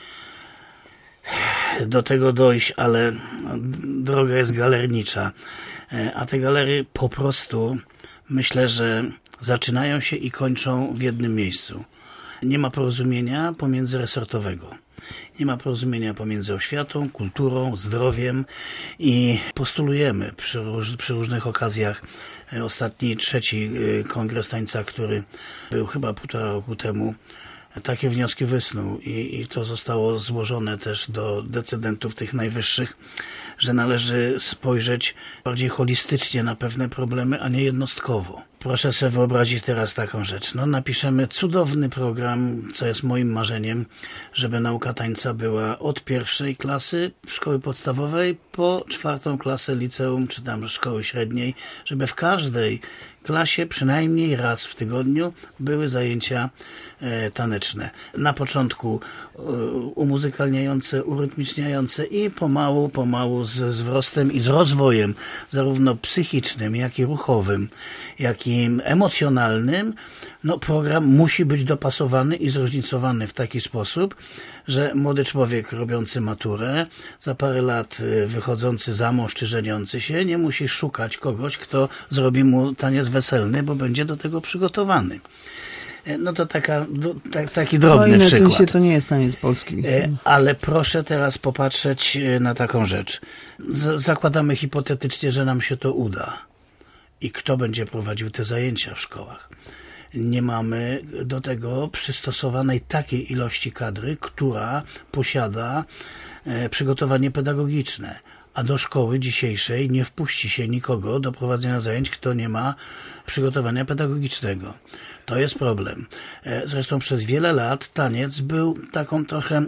do tego dojść, ale droga jest galernicza. A te galerie po prostu, myślę, że zaczynają się i kończą w jednym miejscu. Nie ma porozumienia pomiędzyresortowego. Nie ma porozumienia pomiędzy oświatą, kulturą, zdrowiem i postulujemy przy różnych okazjach. Ostatni, 3. kongres tańca, który był chyba 1,5 roku temu, takie wnioski wysnuł i to zostało złożone też do decydentów tych najwyższych, że należy spojrzeć bardziej holistycznie na pewne problemy, a nie jednostkowo. Proszę sobie wyobrazić teraz taką rzecz. Napiszemy cudowny program, co jest moim marzeniem, żeby nauka tańca była od 1. klasy szkoły podstawowej po 4. klasę liceum, czy tam szkoły średniej, żeby w każdej klasie przynajmniej raz w tygodniu były zajęcia taneczne. Na początku umuzykalniające, urytmiczniające i pomału z wzrostem i z rozwojem zarówno psychicznym, jak i ruchowym, jak i emocjonalnym, program musi być dopasowany i zróżnicowany w taki sposób, że młody człowiek robiący maturę, za parę lat wychodzący za mąż czy żeniący się, nie musi szukać kogoś, kto zrobi mu taniec weselny, bo będzie do tego przygotowany. To taki drobny przykład.
Oczywiście to nie jest taniec polski.
Ale proszę teraz popatrzeć na taką rzecz. Zakładamy hipotetycznie, że nam się to uda. I kto będzie prowadził te zajęcia w szkołach? Nie mamy do tego przystosowanej takiej ilości kadry, która posiada przygotowanie pedagogiczne. A do szkoły dzisiejszej nie wpuści się nikogo do prowadzenia zajęć, kto nie ma przygotowania pedagogicznego. To jest problem. Zresztą przez wiele lat taniec był taką trochę,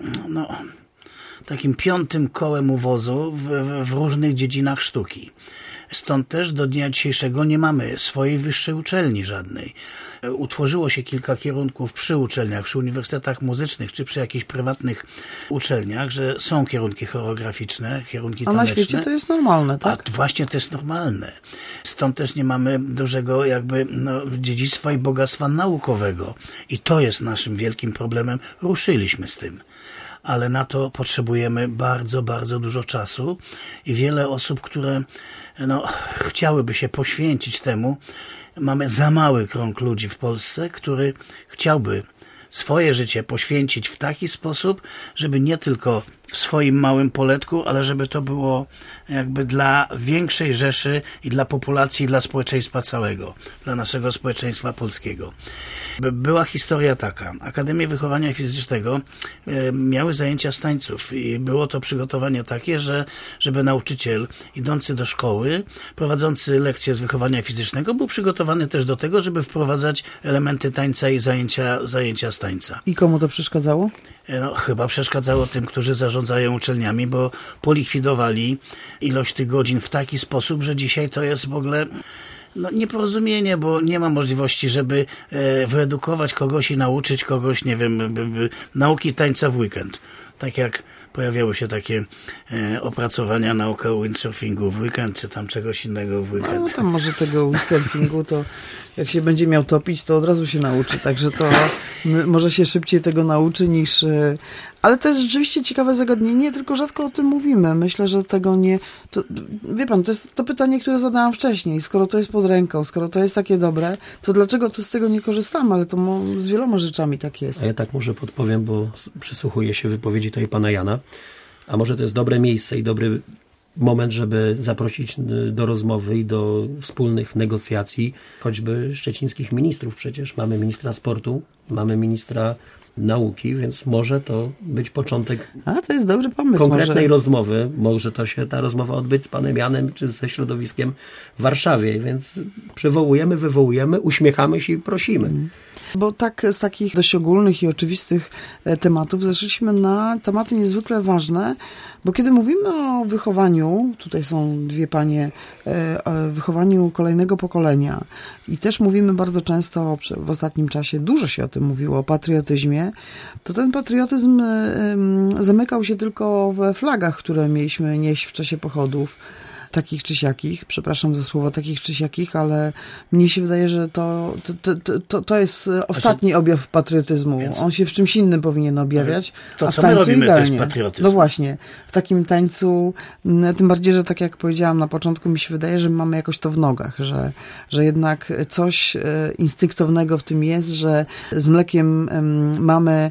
takim 5. kołem u wozu w różnych dziedzinach sztuki. Stąd też do dnia dzisiejszego nie mamy swojej wyższej uczelni żadnej. Utworzyło się kilka kierunków przy uczelniach, przy uniwersytetach muzycznych, czy przy jakichś prywatnych uczelniach, że są kierunki choreograficzne, kierunki taneczne.
A na świecie to jest normalne, tak?
A właśnie to jest normalne. Stąd też nie mamy dużego dziedzictwa i bogactwa naukowego. I to jest naszym wielkim problemem. Ruszyliśmy z tym. Ale na to potrzebujemy bardzo, bardzo dużo czasu i wiele osób, które chciałyby się poświęcić temu. Mamy za mały krąg ludzi w Polsce, który chciałby swoje życie poświęcić w taki sposób, żeby nie tylko w swoim małym poletku, ale żeby to było jakby dla większej rzeszy i dla populacji, i dla społeczeństwa całego, dla naszego społeczeństwa polskiego. Była historia taka. Akademie Wychowania Fizycznego miały zajęcia z tańców i było to przygotowanie takie, żeby nauczyciel idący do szkoły, prowadzący lekcje z wychowania fizycznego, był przygotowany też do tego, żeby wprowadzać elementy tańca i zajęcia z tańca.
I komu to przeszkadzało?
No, chyba przeszkadzało tym, którzy zarządzają uczelniami, bo polikwidowali ilość tych godzin w taki sposób, że dzisiaj to jest w ogóle nieporozumienie, bo nie ma możliwości, żeby wyedukować kogoś i nauczyć kogoś, nie wiem, nauki tańca w weekend. Tak jak pojawiały się takie opracowania nauka windsurfingu w weekend, czy tam czegoś innego w weekend.
No tam może tego windsurfingu to jak się będzie miał topić, to od razu się nauczy, także to może się szybciej tego nauczy niż... Ale to jest rzeczywiście ciekawe zagadnienie, tylko rzadko o tym mówimy. Myślę, że tego nie... To, wie pan, to jest to pytanie, które zadałam wcześniej. Skoro to jest pod ręką, skoro to jest takie dobre, to dlaczego to z tego nie korzystamy? Ale to z wieloma rzeczami tak jest.
A ja tak może podpowiem, bo przysłuchuję się wypowiedzi tutaj pana Jana. A może to jest dobre miejsce i dobry moment, żeby zaprosić do rozmowy i do wspólnych negocjacji choćby szczecińskich ministrów. Przecież mamy ministra sportu, mamy ministra nauki, więc może to być początek
to jest dobry pomysł.
Konkretnej rozmowy. Może to się ta rozmowa odbyć z panem Janem czy ze środowiskiem w Warszawie, więc wywołujemy, uśmiechamy się i prosimy.
Bo tak z takich dość ogólnych i oczywistych tematów zeszliśmy na tematy niezwykle ważne, bo kiedy mówimy o wychowaniu, tutaj są dwie panie, o wychowaniu kolejnego pokolenia i też mówimy bardzo często w ostatnim czasie, dużo się o tym mówiło, o patriotyzmie, to ten patriotyzm zamykał się tylko we flagach, które mieliśmy nieść w czasie pochodów. Takich czy siakich, przepraszam za słowo takich czy siakich, ale mnie się wydaje, że to jest ostatni objaw patriotyzmu. Więc on się w czymś innym powinien objawiać.
To, co my robimy, to jest patriotyzm.
No właśnie, w takim tańcu, tym bardziej, że tak jak powiedziałam na początku, mi się wydaje, że mamy jakoś to w nogach, że jednak coś instynktownego w tym jest, że z mlekiem mamy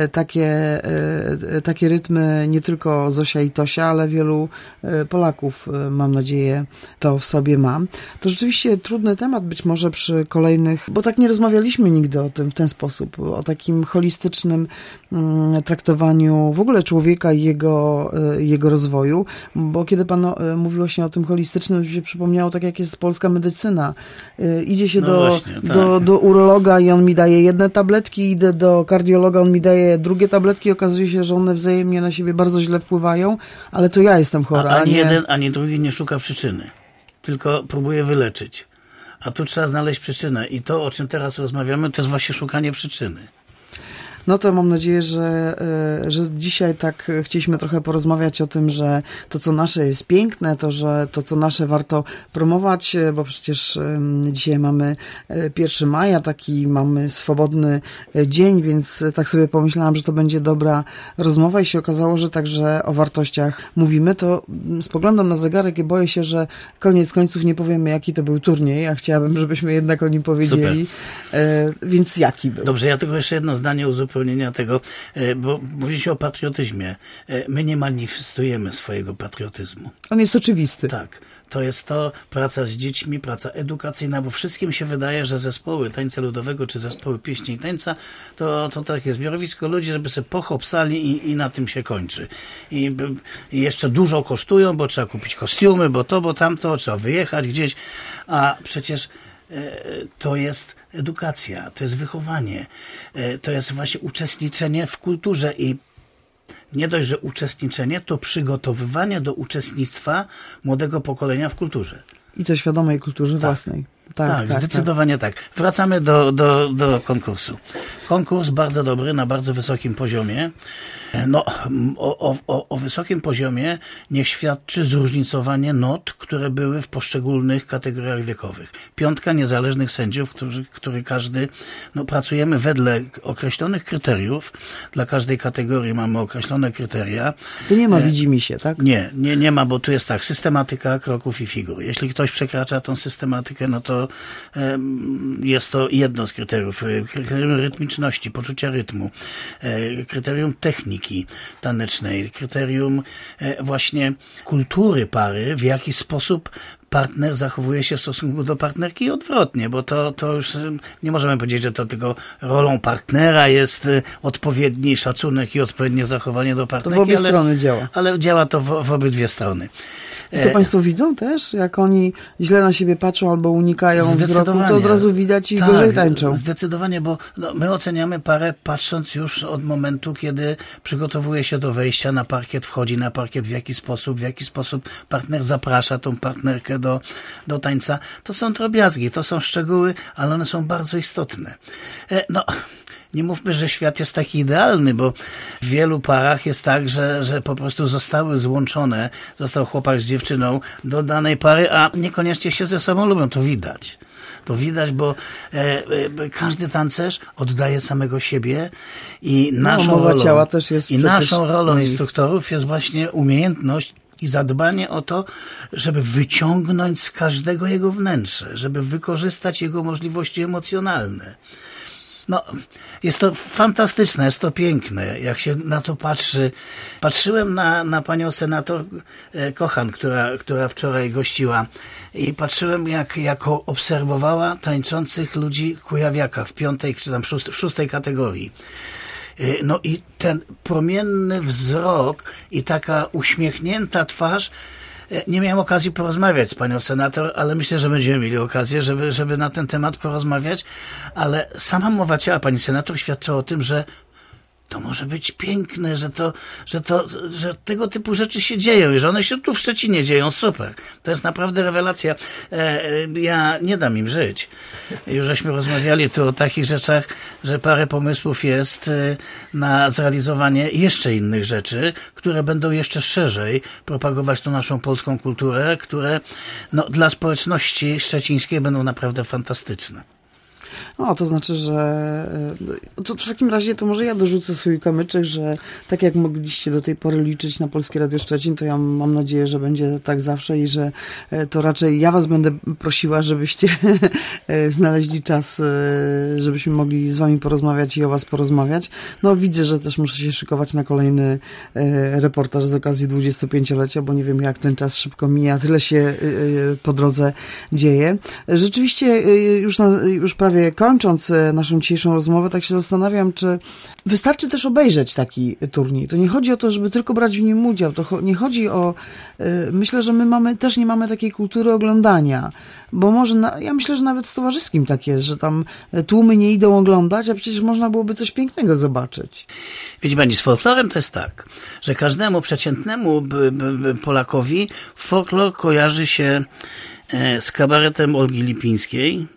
takie rytmy, nie tylko Zosia i Tosia, ale wielu Polaków, mam nadzieję, to w sobie mam. To rzeczywiście trudny temat być może przy kolejnych, bo tak nie rozmawialiśmy nigdy o tym w ten sposób, o takim holistycznym traktowaniu w ogóle człowieka i jego rozwoju, bo kiedy pan mówił właśnie o tym holistycznym, się przypomniało, tak jak jest polska medycyna. Idzie się do urologa i on mi daje jedne tabletki, idę do kardiologa, on mi daje drugie tabletki i okazuje się, że one wzajemnie na siebie bardzo źle wpływają, ale to ja jestem chora.
Ani jeden, ani drugi nie szuka przyczyny, tylko próbuje wyleczyć. A tu trzeba znaleźć przyczynę i to, o czym teraz rozmawiamy, to jest właśnie szukanie przyczyny.
No to mam nadzieję, że dzisiaj tak chcieliśmy trochę porozmawiać o tym, że to, co nasze jest piękne, że to, co nasze warto promować, bo przecież dzisiaj mamy 1 maja, taki mamy swobodny dzień, więc tak sobie pomyślałam, że to będzie dobra rozmowa i się okazało, że także o wartościach mówimy. To spoglądam na zegarek i boję się, że koniec końców nie powiemy, jaki to był turniej, a chciałabym, żebyśmy jednak o nim powiedzieli. Super. Więc jaki był?
Dobrze, ja tylko jeszcze jedno zdanie uzupełnienia tego, bo mówi się o patriotyzmie. My nie manifestujemy swojego patriotyzmu.
On jest oczywisty.
Tak. To jest to praca z dziećmi, praca edukacyjna, bo wszystkim się wydaje, że zespoły tańca ludowego czy zespoły pieśni i tańca to takie zbiorowisko ludzi, żeby sobie pochopsali i na tym się kończy. I jeszcze dużo kosztują, bo trzeba kupić kostiumy, bo tamto, trzeba wyjechać gdzieś, a przecież to jest edukacja, to jest wychowanie, to jest właśnie uczestniczenie w kulturze i nie dość, że uczestniczenie, to przygotowywanie do uczestnictwa młodego pokolenia w kulturze.
I to świadomej kulturze własnej.
Tak, zdecydowanie tak. Wracamy do konkursu. Konkurs bardzo dobry, na bardzo wysokim poziomie. No, o wysokim poziomie niech świadczy zróżnicowanie not, które były w poszczególnych kategoriach wiekowych. 5 niezależnych sędziów, który każdy, pracujemy wedle określonych kryteriów. Dla każdej kategorii mamy określone kryteria.
Tu nie ma widzimisię, tak?
Nie ma, bo tu jest tak, systematyka kroków i figur. Jeśli ktoś przekracza tą systematykę, no to jest to jedno z kryteriów. Kryterium rytmiczności, poczucia rytmu, kryterium techniki, dynamiki tanecznej, kryterium właśnie kultury pary, w jaki sposób partner zachowuje się w stosunku do partnerki i odwrotnie, bo to już nie możemy powiedzieć, że to tylko rolą partnera jest odpowiedni szacunek i odpowiednie zachowanie do partnerki.
To w obie strony działa.
Ale działa to w obydwie strony.
I to Państwo widzą też, jak oni źle na siebie patrzą albo unikają wzroku, to od razu widać i gorzej tańczą.
Zdecydowanie, bo my oceniamy parę patrząc już od momentu, kiedy przygotowuje się do wejścia na parkiet, wchodzi na parkiet, w jaki sposób partner zaprasza tą partnerkę do tańca. To są drobiazgi, to są szczegóły, ale one są bardzo istotne. Nie mówmy, że świat jest taki idealny, bo w wielu parach jest tak, że po prostu zostały złączone, został chłopak z dziewczyną do danej pary, a niekoniecznie się ze sobą lubią. To widać. To widać, bo każdy tancerz oddaje samego siebie i naszą rolą instruktorów jest właśnie umiejętność i zadbanie o to, żeby wyciągnąć z każdego jego wnętrze, żeby wykorzystać jego możliwości emocjonalne. Jest to fantastyczne, jest to piękne, jak się na to patrzy. Patrzyłem na panią senator Kochan, która wczoraj gościła i patrzyłem, jak obserwowała tańczących ludzi Kujawiaka w 5. czy tam 6. kategorii. I ten promienny wzrok i taka uśmiechnięta twarz. Nie miałem okazji porozmawiać z panią senator, ale myślę, że będziemy mieli okazję, żeby na ten temat porozmawiać, ale sama mowa ciała pani senator świadczyła o tym, że to może być piękne, że tego typu rzeczy się dzieją i że one się tu w Szczecinie dzieją. Super. To jest naprawdę rewelacja. Ja nie dam im żyć. Już żeśmy rozmawiali tu o takich rzeczach, że parę pomysłów jest na zrealizowanie jeszcze innych rzeczy, które będą jeszcze szerzej propagować tą naszą polską kulturę, które dla społeczności szczecińskiej będą naprawdę fantastyczne.
To znaczy, że to w takim razie to może ja dorzucę swój kamyczek, że tak jak mogliście do tej pory liczyć na Polskie Radio Szczecin, to ja mam nadzieję, że będzie tak zawsze i że to raczej ja was będę prosiła, żebyście znaleźli czas, żebyśmy mogli z wami porozmawiać i o was porozmawiać. Widzę, że też muszę się szykować na kolejny reportaż z okazji 25-lecia, bo nie wiem, jak ten czas szybko mija, tyle się po drodze dzieje. Rzeczywiście już prawie kończąc naszą dzisiejszą rozmowę, tak się zastanawiam, czy wystarczy też obejrzeć taki turniej. To nie chodzi o to, żeby tylko brać w nim udział. To nie chodzi o... Myślę, że my też nie mamy takiej kultury oglądania, bo może... Ja myślę, że nawet z towarzyskim tak jest, że tam tłumy nie idą oglądać, a przecież można byłoby coś pięknego zobaczyć.
Widzi pani, z folklorem to jest tak, że każdemu przeciętnemu Polakowi folklor kojarzy się z kabaretem Olgi Lipińskiej,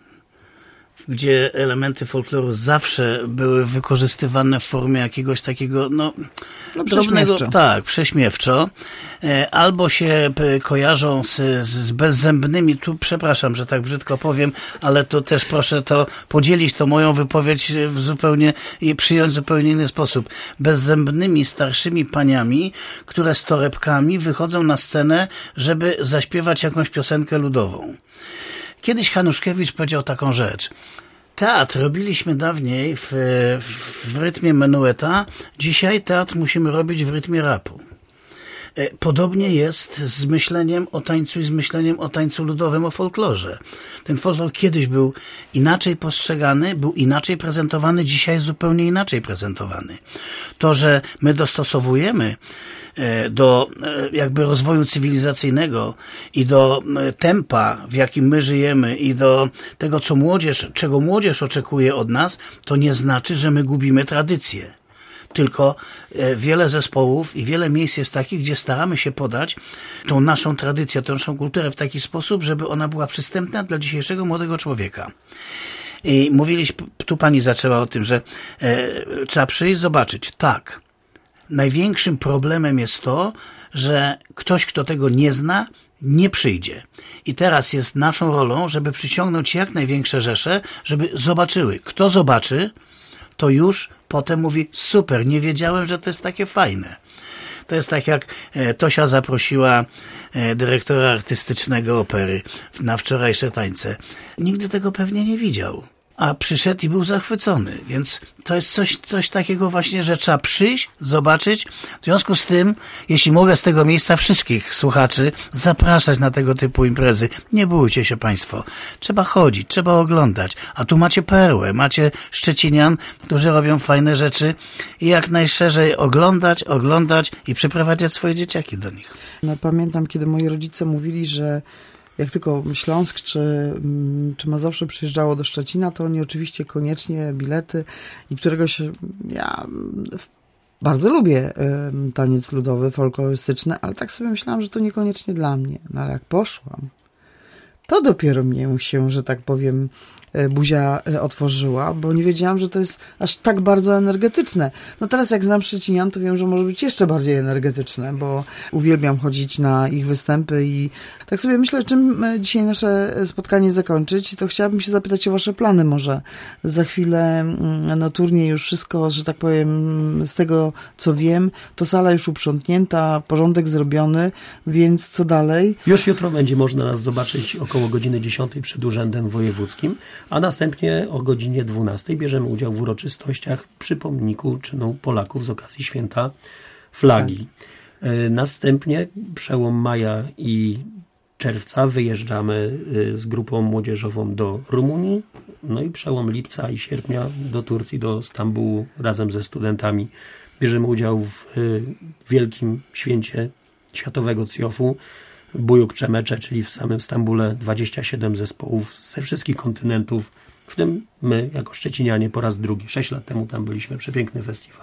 gdzie elementy folkloru zawsze były wykorzystywane w formie jakiegoś takiego, drobnego, prześmiewczo, albo się kojarzą z bezzębnymi, tu przepraszam, że tak brzydko powiem, ale to też proszę podzielić moją wypowiedź i przyjąć w zupełnie inny sposób. Bezzębnymi starszymi paniami, które z torebkami wychodzą na scenę, żeby zaśpiewać jakąś piosenkę ludową. Kiedyś Hanuszkiewicz powiedział taką rzecz. Teatr robiliśmy dawniej w rytmie menueta, dzisiaj teatr musimy robić w rytmie rapu. Podobnie jest z myśleniem o tańcu i z myśleniem o tańcu ludowym, o folklorze. Ten folklor kiedyś był inaczej postrzegany, był inaczej prezentowany, dzisiaj jest zupełnie inaczej prezentowany. To, że my dostosowujemy do jakby rozwoju cywilizacyjnego i do tempa, w jakim my żyjemy i do tego, czego młodzież oczekuje od nas, to nie znaczy, że my gubimy tradycję. Tylko wiele zespołów i wiele miejsc jest takich, gdzie staramy się podać tą naszą tradycję, tą naszą kulturę w taki sposób, żeby ona była przystępna dla dzisiejszego młodego człowieka. I tu pani zaczęła o tym, że trzeba przyjść, zobaczyć. Tak. Największym problemem jest to, że ktoś, kto tego nie zna, nie przyjdzie. I teraz jest naszą rolą, żeby przyciągnąć jak największe rzesze, żeby zobaczyły. Kto zobaczy, to już potem mówi, super, nie wiedziałem, że to jest takie fajne. To jest tak, jak Tosia zaprosiła dyrektora artystycznego opery na wczorajsze tańce. Nigdy tego pewnie nie widział. a przyszedł i był zachwycony. Więc to jest coś takiego właśnie, że trzeba przyjść, zobaczyć. W związku z tym, jeśli mogę z tego miejsca wszystkich słuchaczy zapraszać na tego typu imprezy, nie bójcie się Państwo. Trzeba chodzić, trzeba oglądać. A tu macie perłę, macie szczecinian, którzy robią fajne rzeczy i jak najszerzej oglądać i przyprowadzać swoje dzieciaki do nich.
No, pamiętam, kiedy moi rodzice mówili, że jak tylko Śląsk czy Mazowsze przyjeżdżało do Szczecina, to oni oczywiście koniecznie bilety i któregoś ja bardzo lubię taniec ludowy, folklorystyczny, ale tak sobie myślałam, że to niekoniecznie dla mnie. No ale jak poszłam, to dopiero mnie się, że tak powiem, buzia otworzyła, bo nie wiedziałam, że to jest aż tak bardzo energetyczne. No teraz jak znam Szczecinian, to wiem, że może być jeszcze bardziej energetyczne, bo uwielbiam chodzić na ich występy i tak sobie myślę, czym dzisiaj nasze spotkanie zakończyć, to chciałabym się zapytać o wasze plany może. Za chwilę no turniej już wszystko, że tak powiem, z tego co wiem, to sala już uprzątnięta, porządek zrobiony, więc co dalej?
Już jutro będzie można nas zobaczyć około godziny 10 przed Urzędem Wojewódzkim, a następnie o godzinie 12 bierzemy udział w uroczystościach przy pomniku czynu Polaków z okazji Święta Flagi. Następnie przełom maja i czerwca wyjeżdżamy z grupą młodzieżową do Rumunii, no i przełom lipca i sierpnia do Turcji, do Stambułu razem ze studentami. Bierzemy udział w wielkim święcie światowego CIOF-u, Bujuk Czemecze, czyli w samym Stambule 27 zespołów ze wszystkich kontynentów, w tym my jako szczecinianie po raz drugi. 6 lat temu tam byliśmy, przepiękny festiwal.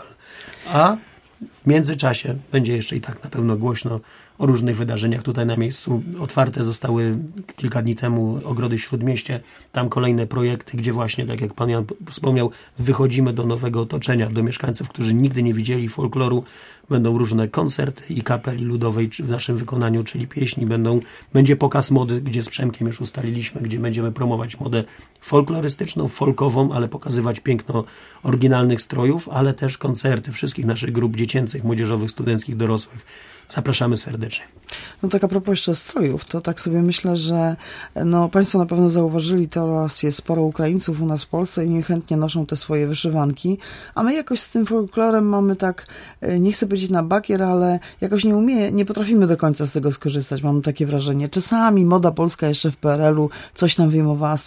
A w międzyczasie będzie jeszcze i tak na pewno głośno o różnych wydarzeniach tutaj na miejscu. Otwarte zostały kilka dni temu Ogrody Śródmieście, tam kolejne projekty, gdzie właśnie, tak jak pan Jan wspomniał, wychodzimy do nowego otoczenia, do mieszkańców, którzy nigdy nie widzieli folkloru. Będą różne koncerty i kapeli ludowej w naszym wykonaniu, czyli pieśni. Będzie pokaz mody, gdzie z Przemkiem już ustaliliśmy, gdzie będziemy promować modę folklorystyczną, folkową, ale pokazywać piękno oryginalnych strojów, ale też koncerty wszystkich naszych grup dziecięcych, młodzieżowych, studenckich, dorosłych. Zapraszamy serdecznie.
No tak a propos jeszcze strojów, to tak sobie myślę, że no Państwo na pewno zauważyli, teraz jest sporo Ukraińców u nas w Polsce i niechętnie noszą te swoje wyszywanki, a my jakoś z tym folklorem mamy tak, nie chcę powiedzieć na bakier, ale jakoś nie potrafimy do końca z tego skorzystać, mam takie wrażenie. Czasami moda polska jeszcze w PRL-u coś tam wyjmowała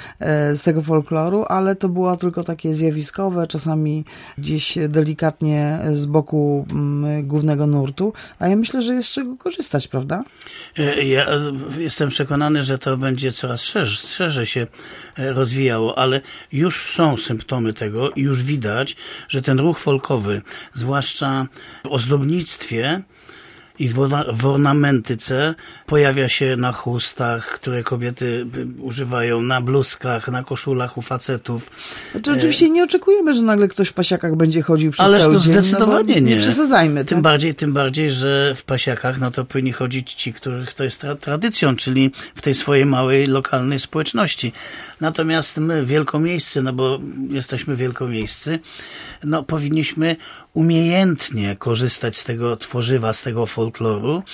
z tego folkloru, ale to było tylko takie zjawiskowe, czasami gdzieś delikatnie z boku głównego nurtu, a ja myślę, że jest z czego korzystać, prawda?
Ja jestem przekonany, że to będzie coraz szerzej się rozwijało, ale już są symptomy tego i już widać, że ten ruch folkowy, zwłaszcza w ozdobnictwie i w ornamentyce, pojawia się na chustach, które kobiety używają, na bluzkach, na koszulach u facetów.
Znaczy, oczywiście nie oczekujemy, że nagle ktoś w pasiakach będzie chodził przez cały dzień.
Ależ to zdecydowanie nie.
Nie przesadzajmy.
Tym bardziej, że w pasiakach no to powinni chodzić ci, których to jest tradycją, czyli w tej swojej małej, lokalnej społeczności. Natomiast my, wielkomiejscy, no bo jesteśmy wielkomiejscy, no powinniśmy umiejętnie korzystać z tego tworzywa, z tego folkloru,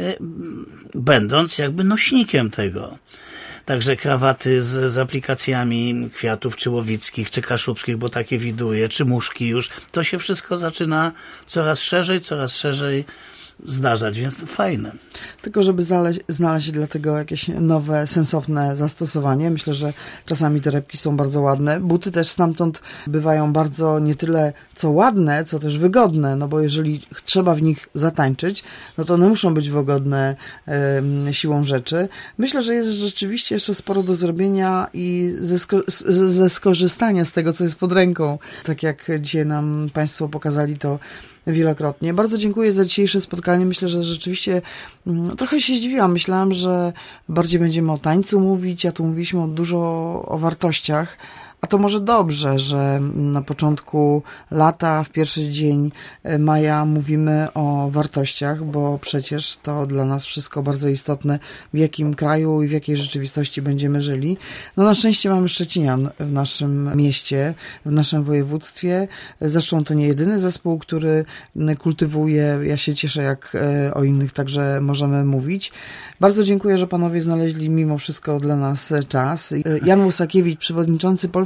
będąc jakby nośnikiem tego. Także krawaty z aplikacjami kwiatów czy łowickich, czy kaszubskich, bo takie widuję, czy muszki już. To się wszystko zaczyna coraz szerzej zdarzać, więc to fajne.
Tylko żeby znaleźć dla tego jakieś nowe, sensowne zastosowanie. Myślę, że czasami torebki są bardzo ładne. Buty też stamtąd bywają bardzo nie tyle co ładne, co też wygodne, no bo jeżeli trzeba w nich zatańczyć, no to one muszą być wygodne siłą rzeczy. Myślę, że jest rzeczywiście jeszcze sporo do zrobienia i ze skorzystania z tego, co jest pod ręką. Tak jak dzisiaj nam Państwo pokazali to wielokrotnie. Bardzo dziękuję za dzisiejsze spotkanie. Myślę, że rzeczywiście trochę się zdziwiłam. Myślałam, że bardziej będziemy o tańcu mówić, a tu mówiliśmy dużo o wartościach. A to może dobrze, że na początku lata, w pierwszy dzień maja mówimy o wartościach, bo przecież to dla nas wszystko bardzo istotne, w jakim kraju i w jakiej rzeczywistości będziemy żyli. No na szczęście mamy Szczecinian w naszym mieście, w naszym województwie. Zresztą to nie jedyny zespół, który kultywuje. Ja się cieszę, jak o innych także możemy mówić. Bardzo dziękuję, że panowie znaleźli mimo wszystko dla nas czas. Jan Łusakiewicz, przewodniczący Polskiej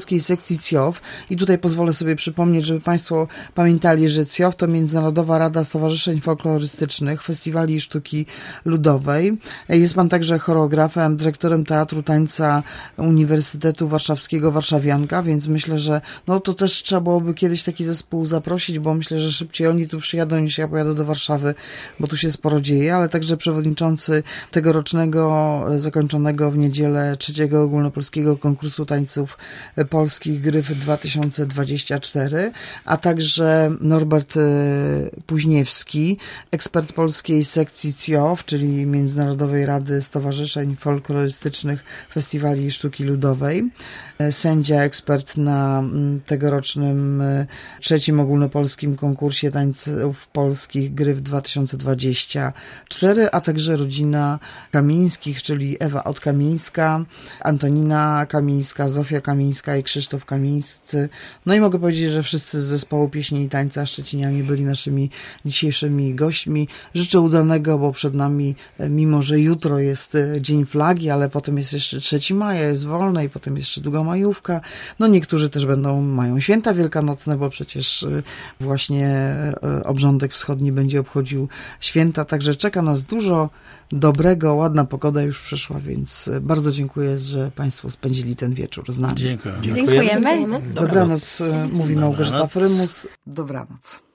ogólnopolskiej sekcji CIOF i tutaj pozwolę sobie przypomnieć, żeby Państwo pamiętali, że CIOF to Międzynarodowa Rada Stowarzyszeń Folklorystycznych, Festiwali i Sztuki Ludowej. Jest Pan także choreografem, dyrektorem Teatru Tańca Uniwersytetu Warszawskiego Warszawianka, więc myślę, że no to też trzeba byłoby kiedyś taki zespół zaprosić, bo myślę, że szybciej oni tu przyjadą niż ja pojadę do Warszawy, bo tu się sporo dzieje, ale także przewodniczący tegorocznego, zakończonego w niedzielę 3. ogólnopolskiego konkursu tańców polskich Gryf 2024, a także Norbert Puźniewski, ekspert polskiej sekcji CIOF, czyli Międzynarodowej Rady Stowarzyszeń Folklorystycznych, Festiwali i Sztuki Ludowej, sędzia, ekspert na tegorocznym 3. ogólnopolskim konkursie tańców polskich Gryf 2024, a także rodzina Kamińskich, czyli Ewa Od-Kamińska, Antonina Kamińska, Zofia Kamińska i Krzysztof Kamińscy. No i mogę powiedzieć, że wszyscy z zespołu pieśni i tańca szczecinianie byli naszymi dzisiejszymi gośćmi. Życzę udanego, bo przed nami, mimo że jutro jest Dzień Flagi, ale potem jest jeszcze 3 maja, jest wolne i potem jeszcze długa majówka. No niektórzy też mają święta wielkanocne, bo przecież właśnie Obrządek Wschodni będzie obchodził święta, także czeka nas dużo dobrego, ładna pogoda już przeszła, więc bardzo dziękuję, że Państwo spędzili ten wieczór z nami.
Dziękujemy.
Dobranoc, mówi Małgorzata Frymus. Dobranoc.